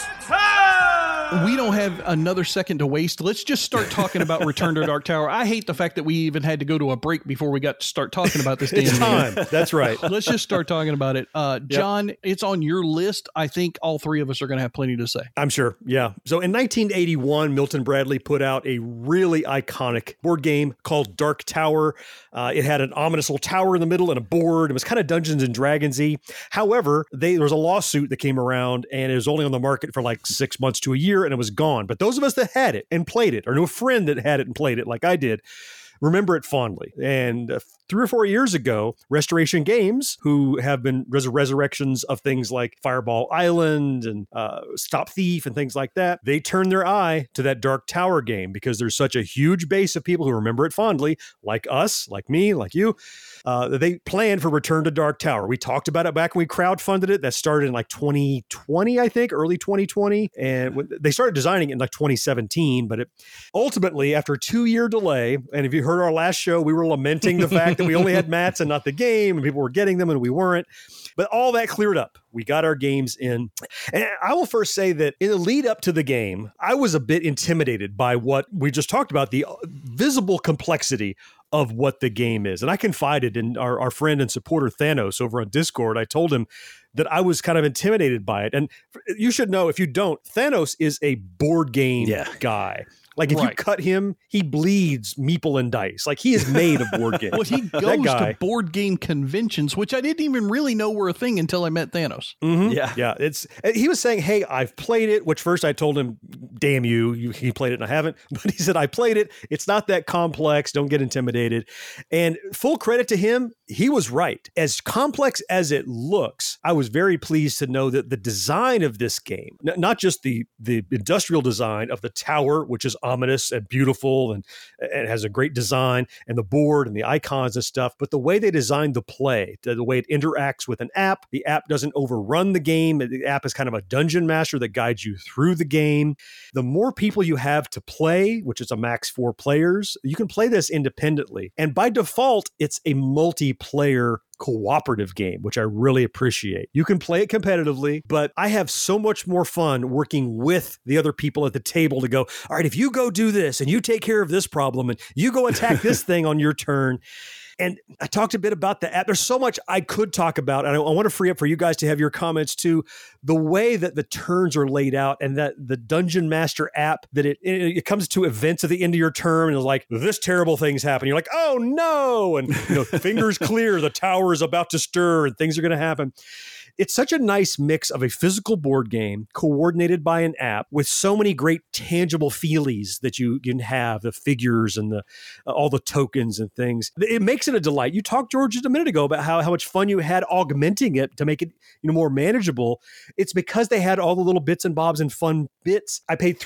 time! We don't have another second to waste. Let's just start talking about Return to Dark Tower. I hate the fact that we even had to go to a break before we got to start talking about this damn It's game. time. That's right. Let's just start talking about it. John, it's on your list. I think all 3 of us are going to have plenty to say. I'm sure. Yeah. So in 1981, Milton Bradley put out a really iconic board game called Dark Tower. It had an ominous little tower in the middle and a board. It was kind of Dungeons and Dragons-y. However, there was a lawsuit that came around and it was only on the market for like 6 months to a year and it was gone. But those of us that had it and played it, or knew a friend that had it and played it like I did, remember it fondly. And 3 or 4 years ago, Restoration Games, who have been resurrections of things like Fireball Island and Stop Thief and things like that, they turned their eye to that Dark Tower game because there's such a huge base of people who remember it fondly, like us, like me, like you. They planned for Return to Dark Tower. We talked about it back when we crowdfunded it. That started in like 2020, I think, early 2020. And they started designing it in like 2017. But it ultimately, after a 2-year delay, and if you heard our last show, we were lamenting the fact that we only had mats and not the game, and people were getting them and we weren't. But all that cleared up. We got our games in. And I will first say that in the lead up to the game, I was a bit intimidated by what we just talked about, the visible complexity of what the game is. And I confided in our friend and supporter Thanos over on Discord. I told him that I was kind of intimidated by it. And you should know, if you don't, Thanos is a board game guy. Like if you cut him, he bleeds meeple and dice. Like he is made of board games. Well, he goes to board game conventions, which I didn't even really know were a thing until I met Thanos. Mm-hmm. Yeah. He was saying, hey, I've played it, which first I told him, damn you, he played it and I haven't. But he said, I played it. It's not that complex. Don't get intimidated. And full credit to him, he was right. As complex as it looks, I was very pleased to know that the design of this game, not just the industrial design of the tower, which is ominous and beautiful and has a great design, and the board and the icons and stuff, but the way they designed the play, the way it interacts with an app. The app doesn't overrun the game. The app is kind of a dungeon master that guides you through the game. The more people you have to play, which is a max 4 players, you can play this independently. And by default, it's a multiplayer cooperative game, which I really appreciate. You can play it competitively, but I have so much more fun working with the other people at the table to go, all right, if you go do this and you take care of this problem and you go attack this thing on your turn. And I talked a bit about the app. There's so much I could talk about, and I want to free up for you guys to have your comments too. The way that the turns are laid out, and that the Dungeon Master app, that it comes to events at the end of your turn, and it's like, this terrible thing's happening. You're like, oh no, and fingers clear, the tower is about to stir, and things are going to happen. It's such a nice mix of a physical board game coordinated by an app with so many great tangible feelies that you can have, the figures and all the tokens and things. It makes it a delight. You talked, George, just a minute ago about how much fun you had augmenting it to make it more manageable. It's because they had all the little bits and bobs and fun bits. I paid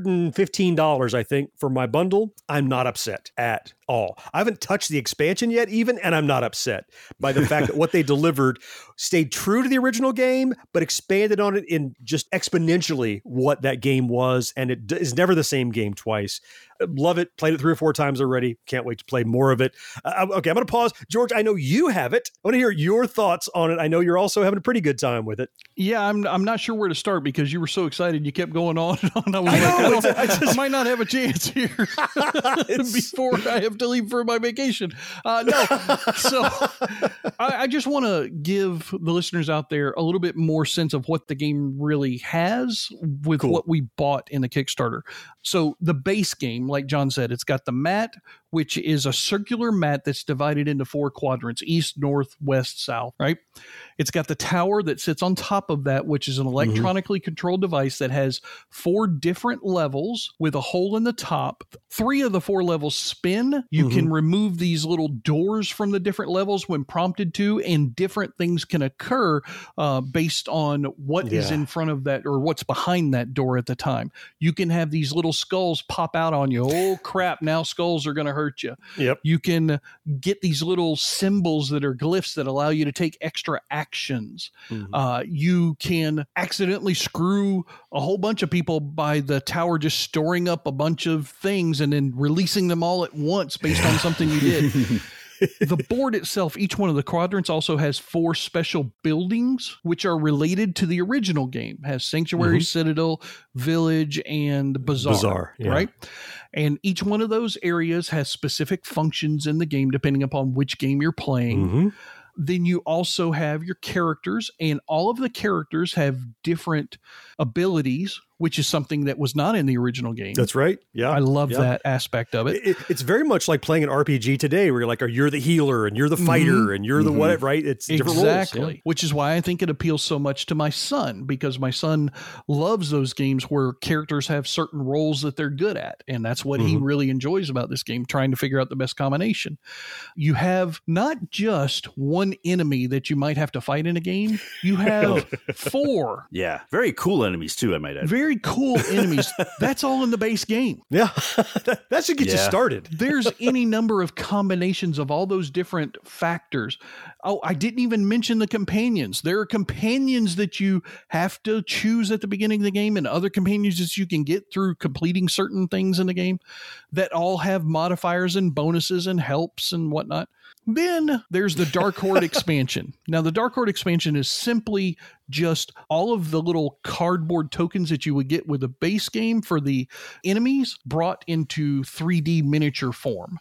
$315, I think, for my bundle. I'm not upset at all. I haven't touched the expansion yet even, and I'm not upset by the fact that what they delivered stayed true to the original game, but expanded on it in just exponentially what that game was, and it is never the same game twice. Love it. Played it 3 or 4 times already. Can't wait to play more of it. Okay, I'm going to pause. George, I know you have it. I want to hear your thoughts on it. I know you're also having a pretty good time with it. Yeah, I'm not sure where to start because you were so excited. You kept going on and on. I was I might not have a chance here before I have to leave for my vacation. So I just want to give the listeners out there a little bit more sense of what the game really has with what we bought in the Kickstarter. So the base game, like John said, it's got the mat, which is a circular mat that's divided into 4 quadrants: east, north, west, south, right? It's got the tower that sits on top of that, which is an electronically controlled device that has 4 different levels with a hole in the top. 3 of the 4 levels spin. You can remove these little doors from the different levels when prompted to, and different things can occur based on what is in front of that or what's behind that door at the time. You can have these little skulls pop out on you. Oh, crap. Now skulls are going to hurt you. Yep. You can get these little symbols that are glyphs that allow you to take extra actions. You can accidentally screw a whole bunch of people by the tower just storing up a bunch of things and then releasing them all at once based on something you did. The board itself, each one of the quadrants also has 4 special buildings, which are related to the original game. It has Sanctuary, Citadel, Village, and Bazaar. Right? And each one of those areas has specific functions in the game, depending upon which game you're playing. Then you also have your characters, and all of the characters have different abilities, which is something that was not in the original game. That's right. Yeah. I love that aspect of it. It's very much like playing an RPG today where you're like, you're the healer and you're the fighter and you're the whatever, right? It's different roles. Yeah. Which is why I think it appeals so much to my son, because my son loves those games where characters have certain roles that they're good at. And that's what he really enjoys about this game, trying to figure out the best combination. You have not just one enemy that you might have to fight in a game. You have 4. Yeah. Very cool enemies too, I might add. Very cool enemies. That's all in the base game. Yeah. that should get you started. There's any number of combinations of all those different factors. Oh, I didn't even mention the companions. There are companions that you have to choose at the beginning of the game, and other companions that you can get through completing certain things in the game that all have modifiers and bonuses and helps and whatnot. Then there's the Dark Horde expansion. Now, the Dark Horde expansion is simply just all of the little cardboard tokens that you would get with the base game for the enemies brought into 3D miniature form.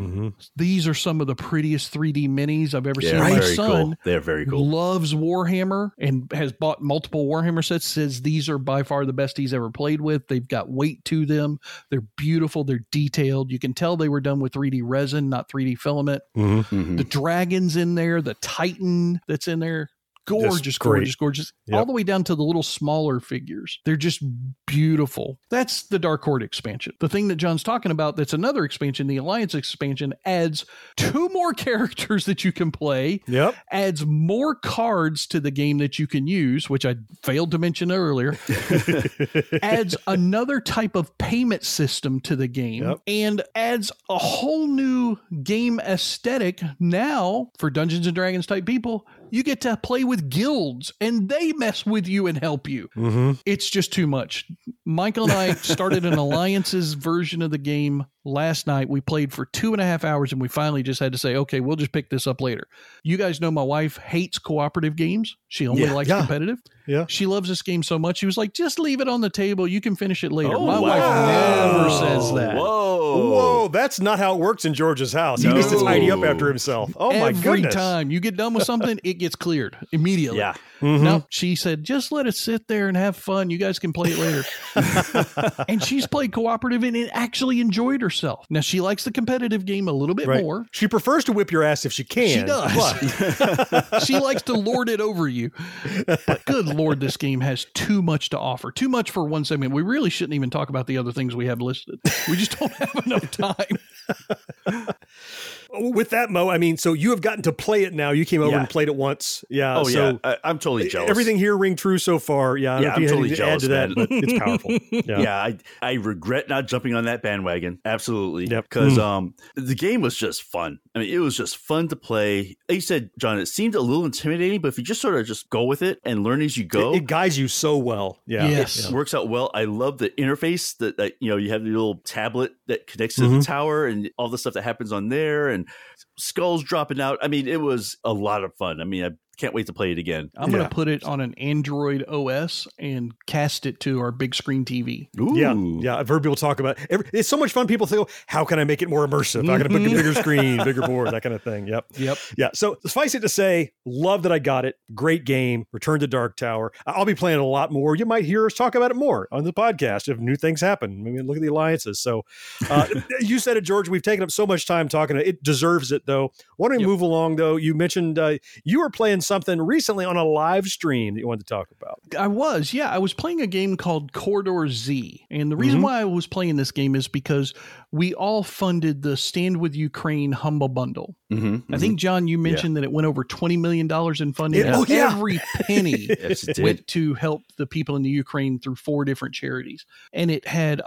These are some of the prettiest 3D minis I've ever seen. My son They're very cool. Loves Warhammer and has bought multiple Warhammer sets, says these are by far the best he's ever played with. They've got weight to them. They're beautiful. They're detailed. You can tell they were done with 3D resin, not 3D filament. The dragons in there, the Titan that's in there. Gorgeous. Yep. All the way down to the little smaller figures. They're just beautiful. That's the Dark Horde expansion. The thing that John's talking about, that's another expansion, the Alliance expansion, adds 2 more characters that you can play. Yep. Adds more cards to the game that you can use, which I failed to mention earlier. Adds another type of payment system to the game. And adds a whole new game aesthetic. Now, for Dungeons and Dragons type people, you get to play with guilds and they mess with you and help you. It's just too much. Michael and I started an Alliances version of the game last night. We played for 2.5 hours and we finally just had to say, okay, we'll just pick this up later. You guys know my wife hates cooperative games. She only likes competitive. Yeah. She loves this game so much. She was like, just leave it on the table. You can finish it later. My wife never says that. Whoa, that's not how it works in George's house. He needs to tidy up after himself. Oh my goodness. Every time you get done with something, it gets cleared immediately. Yeah. No, she said, just let it sit there and have fun. You guys can play it later. And she's played cooperative and it actually enjoyed herself. Now, she likes the competitive game a little bit more. She prefers to whip your ass if she can. She does. She likes to lord it over you. But good Lord, this game has too much to offer. Too much for one segment. We really shouldn't even talk about the other things we have listed. We just don't have enough time. With that, Mo, I mean, so you have gotten to play it now. You came over and played it once. Yeah. Oh, so yeah. I'm totally jealous. Everything here ring true so far. Yeah. I'm totally jealous, man. But it's powerful. Yeah. I regret not jumping on that bandwagon. Absolutely. Because the game was just fun. I mean, it was just fun to play. Like you said, John, it seemed a little intimidating, but if you just sort of just go with it and learn as you go. It guides you so well. Yeah. It works out well. I love the interface that you have the little tablet that connects to the tower and all the stuff that happens on there and skulls dropping out. I mean, it was a lot of fun. I mean, I can't wait to play it again. I'm going to put it on an Android OS and cast it to our big screen TV. Ooh. Yeah. I've heard people talk about it. It's so much fun. People think, how can I make it more immersive? I'm going to put a bigger screen, bigger board, that kind of thing. Yep. Yeah. So suffice it to say, love that I got it. Great game. Return to Dark Tower. I'll be playing it a lot more. You might hear us talk about it more on the podcast if new things happen. Maybe look at the alliances. So you said it, George. We've taken up so much time talking. It deserves it, though. Why don't we move along, though? You mentioned you were playing something recently on a live stream that you wanted to talk about. I was playing a game called Corridor Z. And the reason why I was playing this game is because we all funded the Stand With Ukraine Humble Bundle. I think, John, you mentioned that it went over $20 million in funding. Every penny went to help the people in the Ukraine through 4 different charities. And it had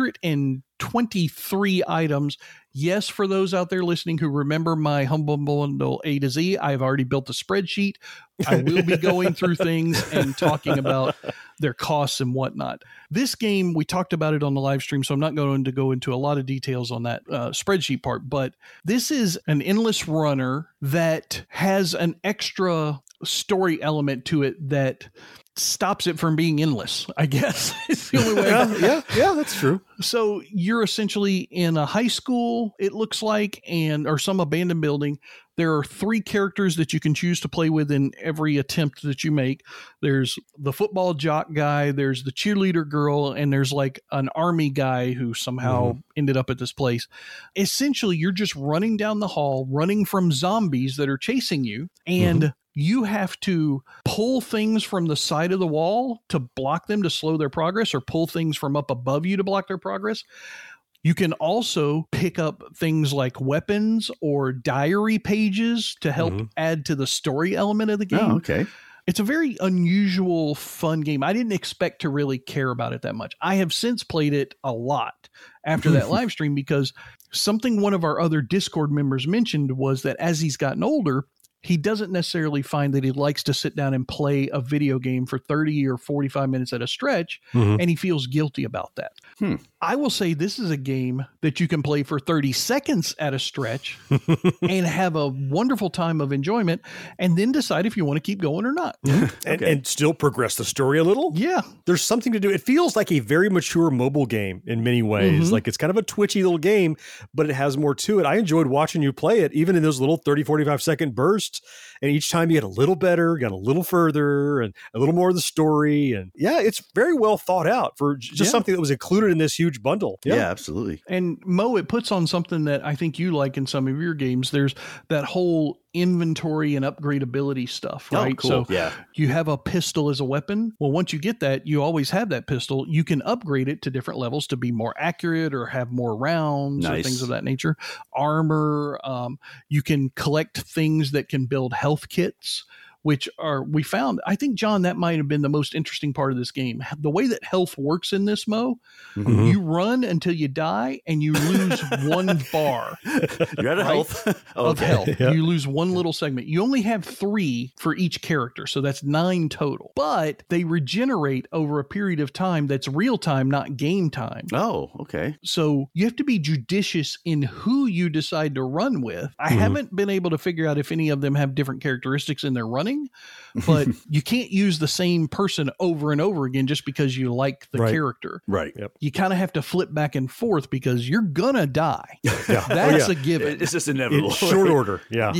123 items. Yes, for those out there listening who remember my Humble Bundle A to Z, I've already built a spreadsheet. I will be going through things and talking about their costs and whatnot. This game, we talked about it on the live stream, so I'm not going to go into a lot of details on that spreadsheet part, but this is an endless runner that has an extra story element to it that stops it from being endless, I guess. It's the only way. Yeah, that's true. So you're essentially in a high school, it looks like, or some abandoned building. There are 3 characters that you can choose to play with in every attempt that you make. There's the football jock guy, there's the cheerleader girl, and there's like an army guy who somehow ended up at this place. Essentially, you're just running down the hall, running from zombies that are chasing you, and you have to pull things from the side of the wall to block them to slow their progress, or pull things from up above you to block their progress. You can also pick up things like weapons or diary pages to help add to the story element of the game. Oh, okay. It's a very unusual, fun game. I didn't expect to really care about it that much. I have since played it a lot after that live stream, because something one of our other Discord members mentioned was that as he's gotten older, he doesn't necessarily find that he likes to sit down and play a video game for 30 or 45 minutes at a stretch, and he feels guilty about that. I will say this is a game that you can play for 30 seconds at a stretch and have a wonderful time of enjoyment, and then decide if you want to keep going or not. And still progress the story a little. Yeah. There's something to do. It feels like a very mature mobile game in many ways. Like it's kind of a twitchy little game, but it has more to it. I enjoyed watching you play it, even in those little 30, 45 second bursts. And each time you get a little better, got a little further, and a little more of the story. And yeah, it's very well thought out for just something that was included in this huge bundle. Yeah, absolutely. And Mo, it puts on something that I think you like in some of your games. There's that whole inventory and upgradability stuff, right? Oh, cool. So you have a pistol as a weapon. Well, once you get that, you always have that pistol. You can upgrade it to different levels to be more accurate or have more rounds or things of that nature. Armor. You can collect things that can build health kits, which we found, I think, John, that might have been the most interesting part of this game. The way that health works in this, Mo, you run until you die and you lose 1 bar. You're out of health. Of health. Yep. You lose 1 little segment. You only have 3 for each character, so that's 9 total. But they regenerate over a period of time that's real time, not game time. Oh, okay. So you have to be judicious in who you decide to run with. I haven't been able to figure out if any of them have different characteristics in their running. But you can't use the same person over and over again just because you like the character. Right. Yep. You kind of have to flip back and forth because you're gonna die. That's a given. It's just inevitable. In short order. Yeah.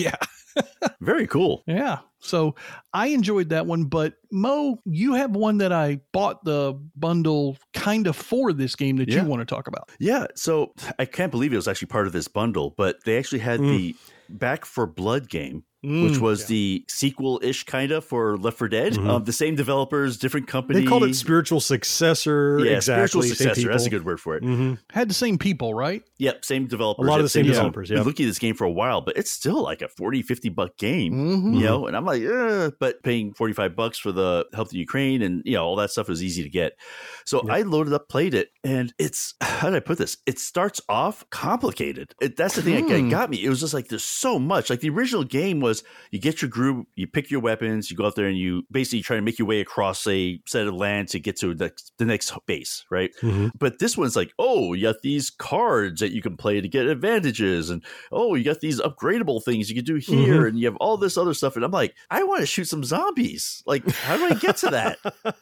Very cool. Yeah. So I enjoyed that one. But Mo, you have one that I bought the bundle kind of for this game that you want to talk about. Yeah. So I can't believe it was actually part of this bundle, but they actually had the Back 4 Blood game, which was the sequel-ish kind of for Left 4 Dead. The same developers, different company. They called it spiritual successor. Yeah, exactly. spiritual successor. That's a good word for it. Had the same people, right? Yep, same developers. A lot of the same developers, I've been looking at this game for a while, but it's still like a $40-$50 game, you know? And I'm like, but paying $45 for the help to Ukraine and, you know, all that stuff was easy to get. So I loaded up, played it, and it's, how did I put this? It starts off complicated. That's the thing that got me. It was just like, there's so much. Like the original game was was you get your group, you pick your weapons, you go out there and you basically try to make your way across a set of land to get to the next base, right? But this one's like, oh, you got these cards that you can play to get advantages, and oh, you got these upgradable things you can do here, and you have all this other stuff. And I'm like, I want to shoot some zombies. Like, how do I get to that?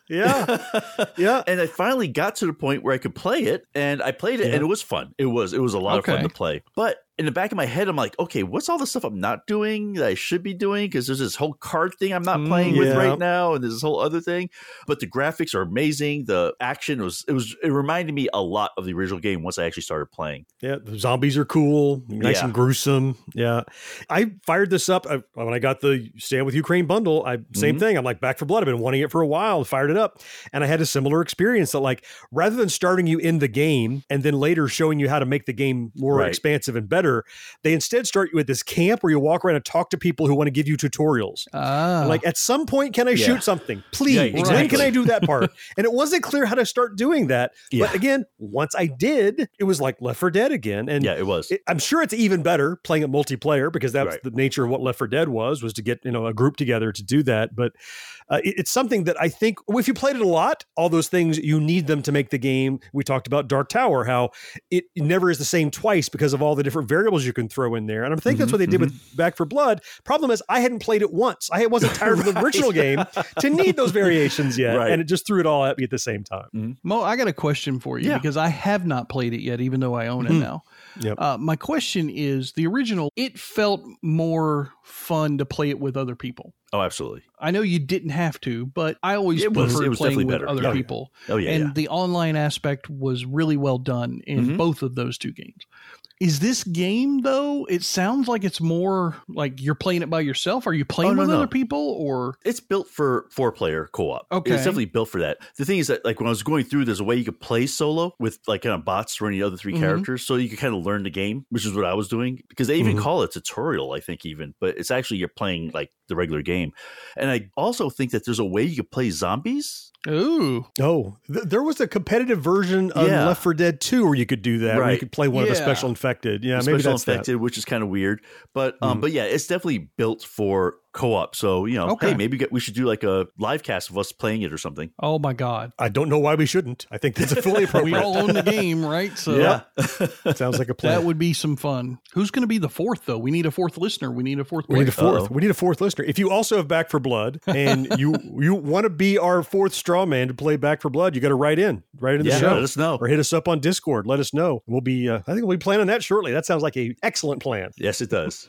Yeah. And I finally got to the point where I could play it, and I played it, and it was fun. It was a lot of fun to play. But in the back of my head, I'm like, okay, what's all the stuff I'm not doing that I should be doing? Because there's this whole card thing I'm not playing with right now, and there's this whole other thing. But the graphics are amazing. The action it reminded me a lot of the original game once I actually started playing. Yeah, the zombies are cool, nice and gruesome. Yeah, I fired this up when I got the Stand With Ukraine bundle. Same thing. I'm like, Back 4 Blood. I've been wanting it for a while. Fired it up, and I had a similar experience that, like, rather than starting you in the game and then later showing you how to make the game more expansive and better, they instead start you at this camp where you walk around and talk to people who want to give you tutorials. Like, at some point, can I shoot something? Please. When can I do that part? And it wasn't clear how to start doing that. But again, once I did, it was like Left 4 Dead again. And it was. I'm sure it's even better playing it multiplayer, because that's the nature of what Left 4 Dead was to get, a group together to do that. But it's something that I think if you played it a lot, all those things, you need them to make the game. We talked about Dark Tower, how it never is the same twice because of all the different variables you can throw in there. And I think that's what they did with Back 4 Blood. Problem is, I hadn't played it once. I wasn't tired of the original game to need those variations yet. And it just threw it all at me at the same time. Mo, I got a question for you because I have not played it yet, even though I own it now. My question is, the original, it felt more fun to play it with other people. Oh, absolutely. I know you didn't have to, but I always preferred playing with other people. And the online aspect was really well done in both of those two games. Is this game, though, it sounds like it's more like you're playing it by yourself? Are you playing with other people, or? It's built for 4-player co-op. Okay. It's definitely built for that. The thing is that, like, when I was going through, there's a way you could play solo with, like, kind of bots running the other 3 characters, so you could kind of learn the game, which is what I was doing. Because they even call it tutorial, I think, even. But it's actually you're playing, like, the regular game. And I also think that there's a way you could play zombies. Ooh. Oh, there was a competitive version of Left 4 Dead 2 where you could do that. Where you could play one of the special infected. Yeah, maybe that's infected, which is kind of weird. But yeah, it's definitely built for co-op. So, hey, maybe we should do like a live cast of us playing it or something. Oh my God. I don't know why we shouldn't. I think that's fully appropriate. We all own the game, right? So sounds like a plan. That would be some fun. Who's going to be the fourth, though? We need a fourth listener. We need a fourth player. We need a fourth listener. If you also have Back 4 Blood and you want to be our fourth straw man to play Back 4 Blood, you got to write in the show. Let us know. Or hit us up on Discord. Let us know. We'll be, I think we'll be planning that shortly. That sounds like an excellent plan. Yes, it does.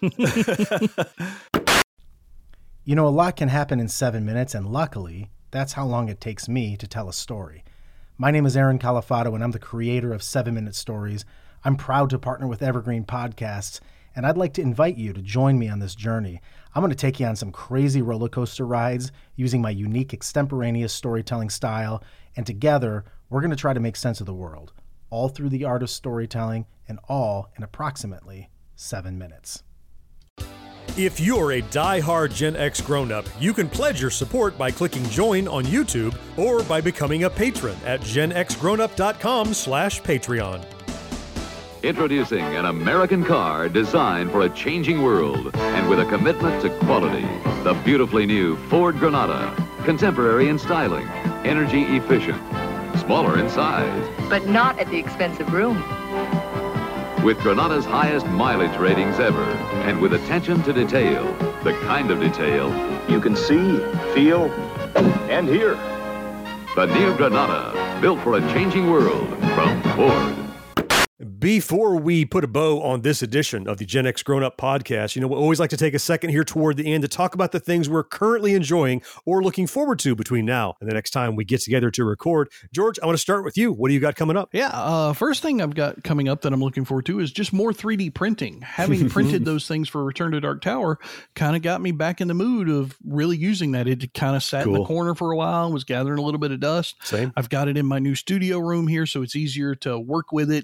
A lot can happen in 7 minutes, and luckily, that's how long it takes me to tell a story. My name is Aaron Califato, and I'm the creator of 7 Minute Stories. I'm proud to partner with Evergreen Podcasts, and I'd like to invite you to join me on this journey. I'm going to take you on some crazy roller coaster rides using my unique extemporaneous storytelling style, and together, we're going to try to make sense of the world, all through the art of storytelling, and all in approximately 7 minutes. If you're a die-hard Gen X grown-up, you can pledge your support by clicking join on YouTube or by becoming a patron at genxgrownup.com/Patreon. Introducing an American car designed for a changing world and with a commitment to quality. The beautifully new Ford Granada. Contemporary in styling, energy efficient, smaller in size, but not at the expense of room. With Granada's highest mileage ratings ever, and with attention to detail, the kind of detail you can see, feel, and hear. The new Granada, built for a changing world from Ford. Before we put a bow on this edition of the Gen X Grown Up Podcast, we always like to take a second here toward the end to talk about the things we're currently enjoying or looking forward to between now and the next time we get together to record. George, I want to start with you. What do you got coming up? Yeah, first thing I've got coming up that I'm looking forward to is just more 3D printing. Having printed those things for Return to Dark Tower kind of got me back in the mood of really using that. It kind of sat in the corner for a while and was gathering a little bit of dust. Same. I've got it in my new studio room here, so it's easier to work with it and get to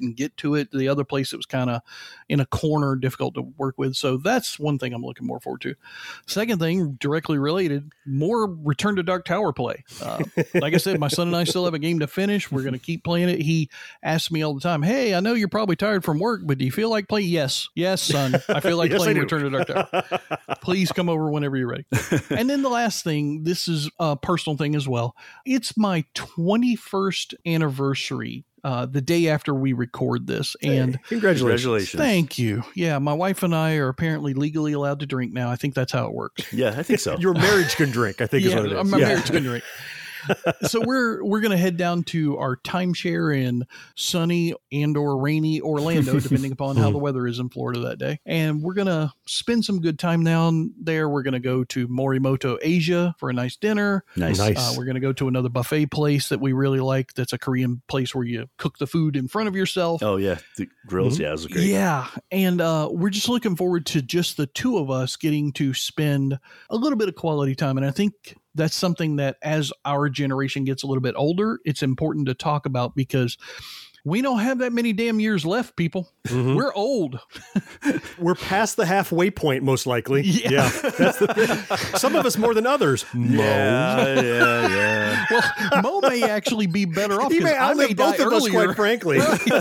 to it. The other place it was kind of in a corner, difficult to work with. So that's one thing I'm looking more forward to. Second thing, directly related, more Return to Dark Tower play. Like I said, my son and I still have a game to finish. We're going to keep playing it. He asks me all the time, hey, I know you're probably tired from work, but do you feel like playing? Yes, son. I feel like Yes, playing I do. Return to Dark Tower. Please come over whenever you're ready. And then the last thing, this is a personal thing as well. It's my 21st anniversary. The day after we record this. And congratulations. Thank you. Yeah, my wife and I are apparently legally allowed to drink now. I think that's how it works. Yeah, I think so. Your marriage can drink, I think is what it is. My marriage can drink. So we're going to head down to our timeshare in sunny and or rainy Orlando, depending upon how the weather is in Florida that day. And we're going to spend some good time down there. We're going to go to Morimoto, Asia for a nice dinner. Nice. We're going to go to another buffet place that we really like. That's a Korean place where you cook the food in front of yourself. Oh, yeah. The grills, yeah, it was great. Yeah. And we're just looking forward to just the two of us getting to spend a little bit of quality time. And I think that's something that as our generation gets a little bit older, it's important to talk about because we don't have that many damn years left, people. We're old. We're past the halfway point, most likely. Yeah. That's the thing. Some of us more than others. Yeah. Well, Mo may actually be better off He because may I may outlive both die of us, earlier. quite frankly.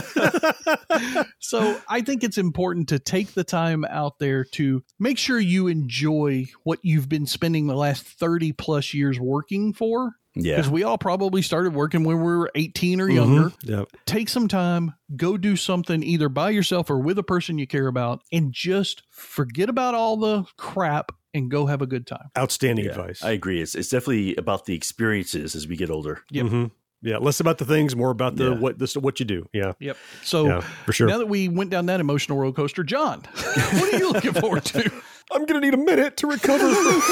So I think it's important to take the time out there to make sure you enjoy what you've been spending the last 30 plus years working for. Yeah. Because we all probably started working when we were 18 or younger. Yep. Take some time, go do something either by yourself or with a person you care about, and just forget about all the crap and go have a good time. Outstanding advice. I agree. It's definitely about the experiences as we get older. Yep. Yeah, less about the things, more about the what you do. Yeah. Yep. So for sure. Now that we went down that emotional roller coaster, John, what are you looking forward to? I'm going to need a minute to recover.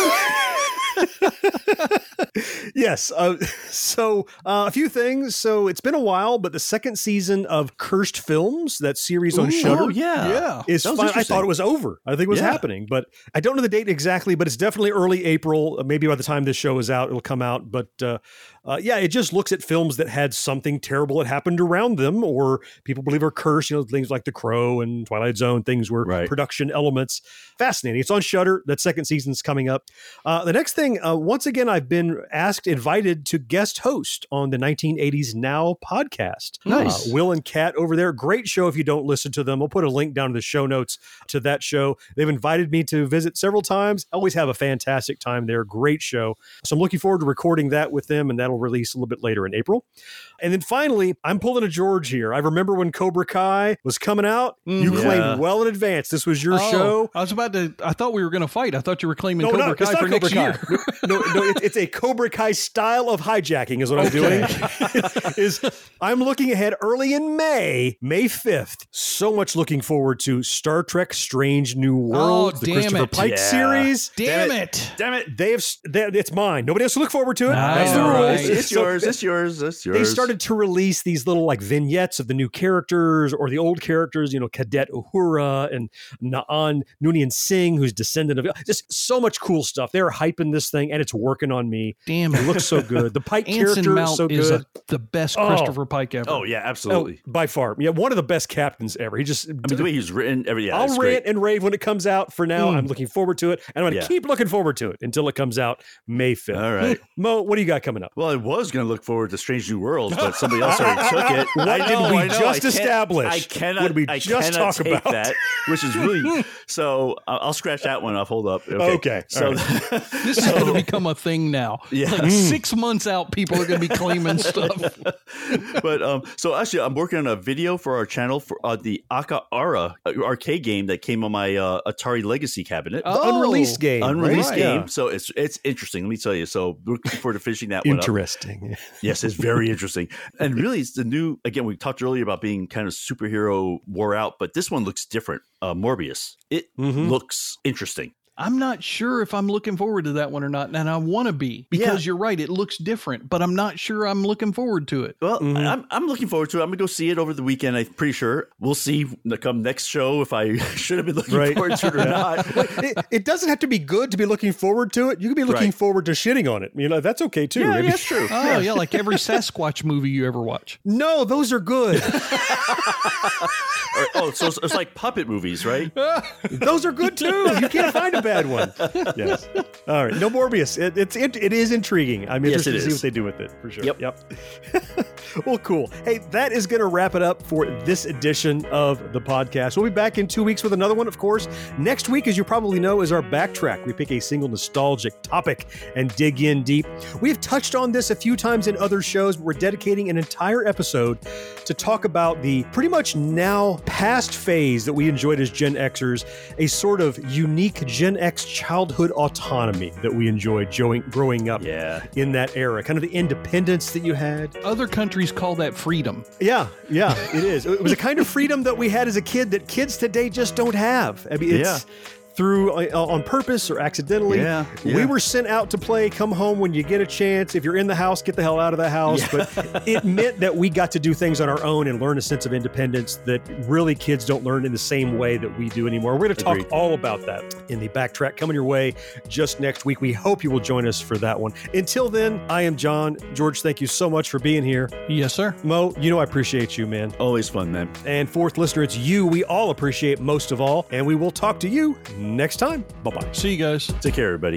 Yes. So a few things. So it's been a while, but the second season of Cursed Films, that series on Shudder, is fun. I thought it was over. I think it was happening, but I don't know the date exactly, but it's definitely early April. Maybe by the time this show is out, it'll come out. But it just looks at films that had something terrible that happened around them, or people believe are cursed. You know, things like The Crow and Twilight Zone, things were production elements. Fascinating. It's on Shudder. That second season's coming up. The next thing, once again, I've been invited to guest host on the 1980s Now podcast. Nice. Will and Kat over there. Great show if you don't listen to them. I'll put a link down in the show notes to that show. They've invited me to visit several times. I always have a fantastic time there. Great show. So I'm looking forward to recording that with them, and that'll release a little bit later in April. And then finally, I'm pulling a George here. I remember when Cobra Kai was coming out. You claimed well in advance this was your show. I thought we were going to fight. I thought you were claiming Cobra Kai for next year. No, it's a Cobra Kai style of hijacking is what I'm doing. I'm looking ahead early in May 5th. So much looking forward to Star Trek Strange New Worlds, the Christopher Pike series. Damn it. It's mine. Nobody else to look forward to it. That's the rules. It's yours. They started to release these little like vignettes of the new characters or the old characters, you know, Cadet Uhura and Naan Noonien Singh, who's descendant of just so much cool stuff. They're hyping this thing and it's working on me. Damn it looks so good. The Pike character Mount is so good. The best Christopher Pike ever. Oh yeah, absolutely. By far. Yeah, one of the best captains ever. He just the way he's written I'll rant and rave when it comes out. For now, I'm looking forward to it. And I'm going to keep looking forward to it until it comes out May 5th. All right. Mo, what do you got coming up? Well, I was going to look forward to Strange New Worlds, but somebody else already took it. What did we just establish? I cannot. What did we I just cannot talk take about? that, which is really so. I'll scratch that one off. Hold up. Okay. So this is going to become a thing now. Yeah. Like 6 months out, people are going to be claiming stuff. But so actually, I'm working on a video for our channel for the Akahara arcade game that came on my Atari Legacy cabinet. The unreleased game. Unreleased game. Yeah. So it's interesting. Let me tell you. So looking forward to finishing that one up. Interesting. Yes, it's very interesting. And really, it's the new, again, we talked earlier about being kind of superhero wore out, but this one looks different. Morbius. It looks interesting. I'm not sure if I'm looking forward to that one or not, and I want to be, because you're right, it looks different, but I'm not sure I'm looking forward to it. Well, I'm looking forward to it. I'm going to go see it over the weekend, I'm pretty sure. We'll see come next show if I should have been looking forward to it or not. It doesn't have to be good to be looking forward to it. You can be looking forward to shitting on it. You know, that's okay too. Yeah, that's true. Oh, yeah, like every Sasquatch movie you ever watch. No, those are good. So it's like puppet movies, right? Those are good too. You can't find a bad one. Yes. All right. No Morbius. It is intriguing. I'm interested to see what they do with it for sure. Yep. Well, cool. Hey, that is going to wrap it up for this edition of the podcast. We'll be back in 2 weeks with another one, of course. Next week, as you probably know, is our backtrack. We pick a single nostalgic topic and dig in deep. We have touched on this a few times in other shows, but we're dedicating an entire episode to talk about the pretty much now past phase that we enjoyed as Gen Xers, a sort of unique Gen X childhood autonomy that we enjoyed growing up in that era, kind of the independence that you had. Other countries call that freedom. Yeah, it is. It was a kind of freedom that we had as a kid that kids today just don't have. I mean, it's through on purpose or accidentally. We were sent out to play, come home when you get a chance. If you're in the house, get the hell out of the house. But it meant that we got to do things on our own and learn a sense of independence that really kids don't learn in the same way that we do anymore. We're going to talk all about that in the backtrack coming your way just next week. We hope you will join us for that one. Until then, I am John. George, thank you so much for being here. Yes, sir. Mo, you know I appreciate you, man. Always fun, man. And fourth listener, it's you we all appreciate most of all. And we will talk to you next time. Bye-bye. See you guys. Take care, everybody.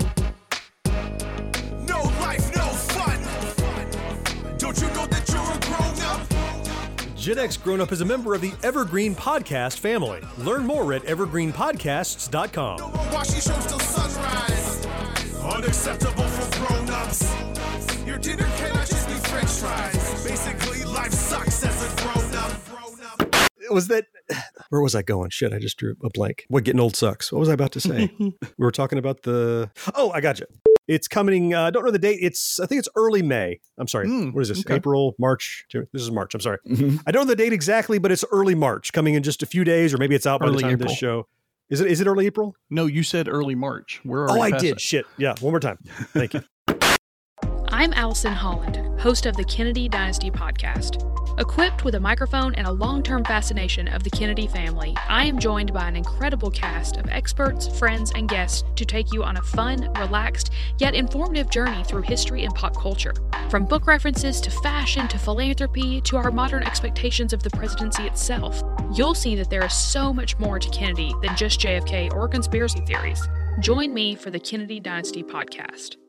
No life, no fun. Don't you know that you're a grown up? Gen X Grown Up is a member of the Evergreen Podcast family. Learn more at evergreenpodcasts.com. Watching shows till sunrise. Unacceptable for grown ups. Your dinner cannot just be French fries. Basically, life sucks as a grown up. Was that... Where was I going? Shit, I just drew a blank. What, getting old sucks. What was I about to say? We were talking about the... Oh, I got you. It's coming, I don't know the date. I think it's early May. I'm sorry. What is this? Okay. April, March? This is March. I'm sorry. I don't know the date exactly, but it's early March, coming in just a few days, or maybe it's out by the time of this show. Is it early April? No, you said early March. I did. Shit. Yeah, one more time. Thank you. I'm Allison Holland, host of the Kennedy Dynasty podcast. Equipped with a microphone and a long-term fascination of the Kennedy family, I am joined by an incredible cast of experts, friends, and guests to take you on a fun, relaxed, yet informative journey through history and pop culture. From book references to fashion to philanthropy to our modern expectations of the presidency itself, you'll see that there is so much more to Kennedy than just JFK or conspiracy theories. Join me for the Kennedy Dynasty podcast.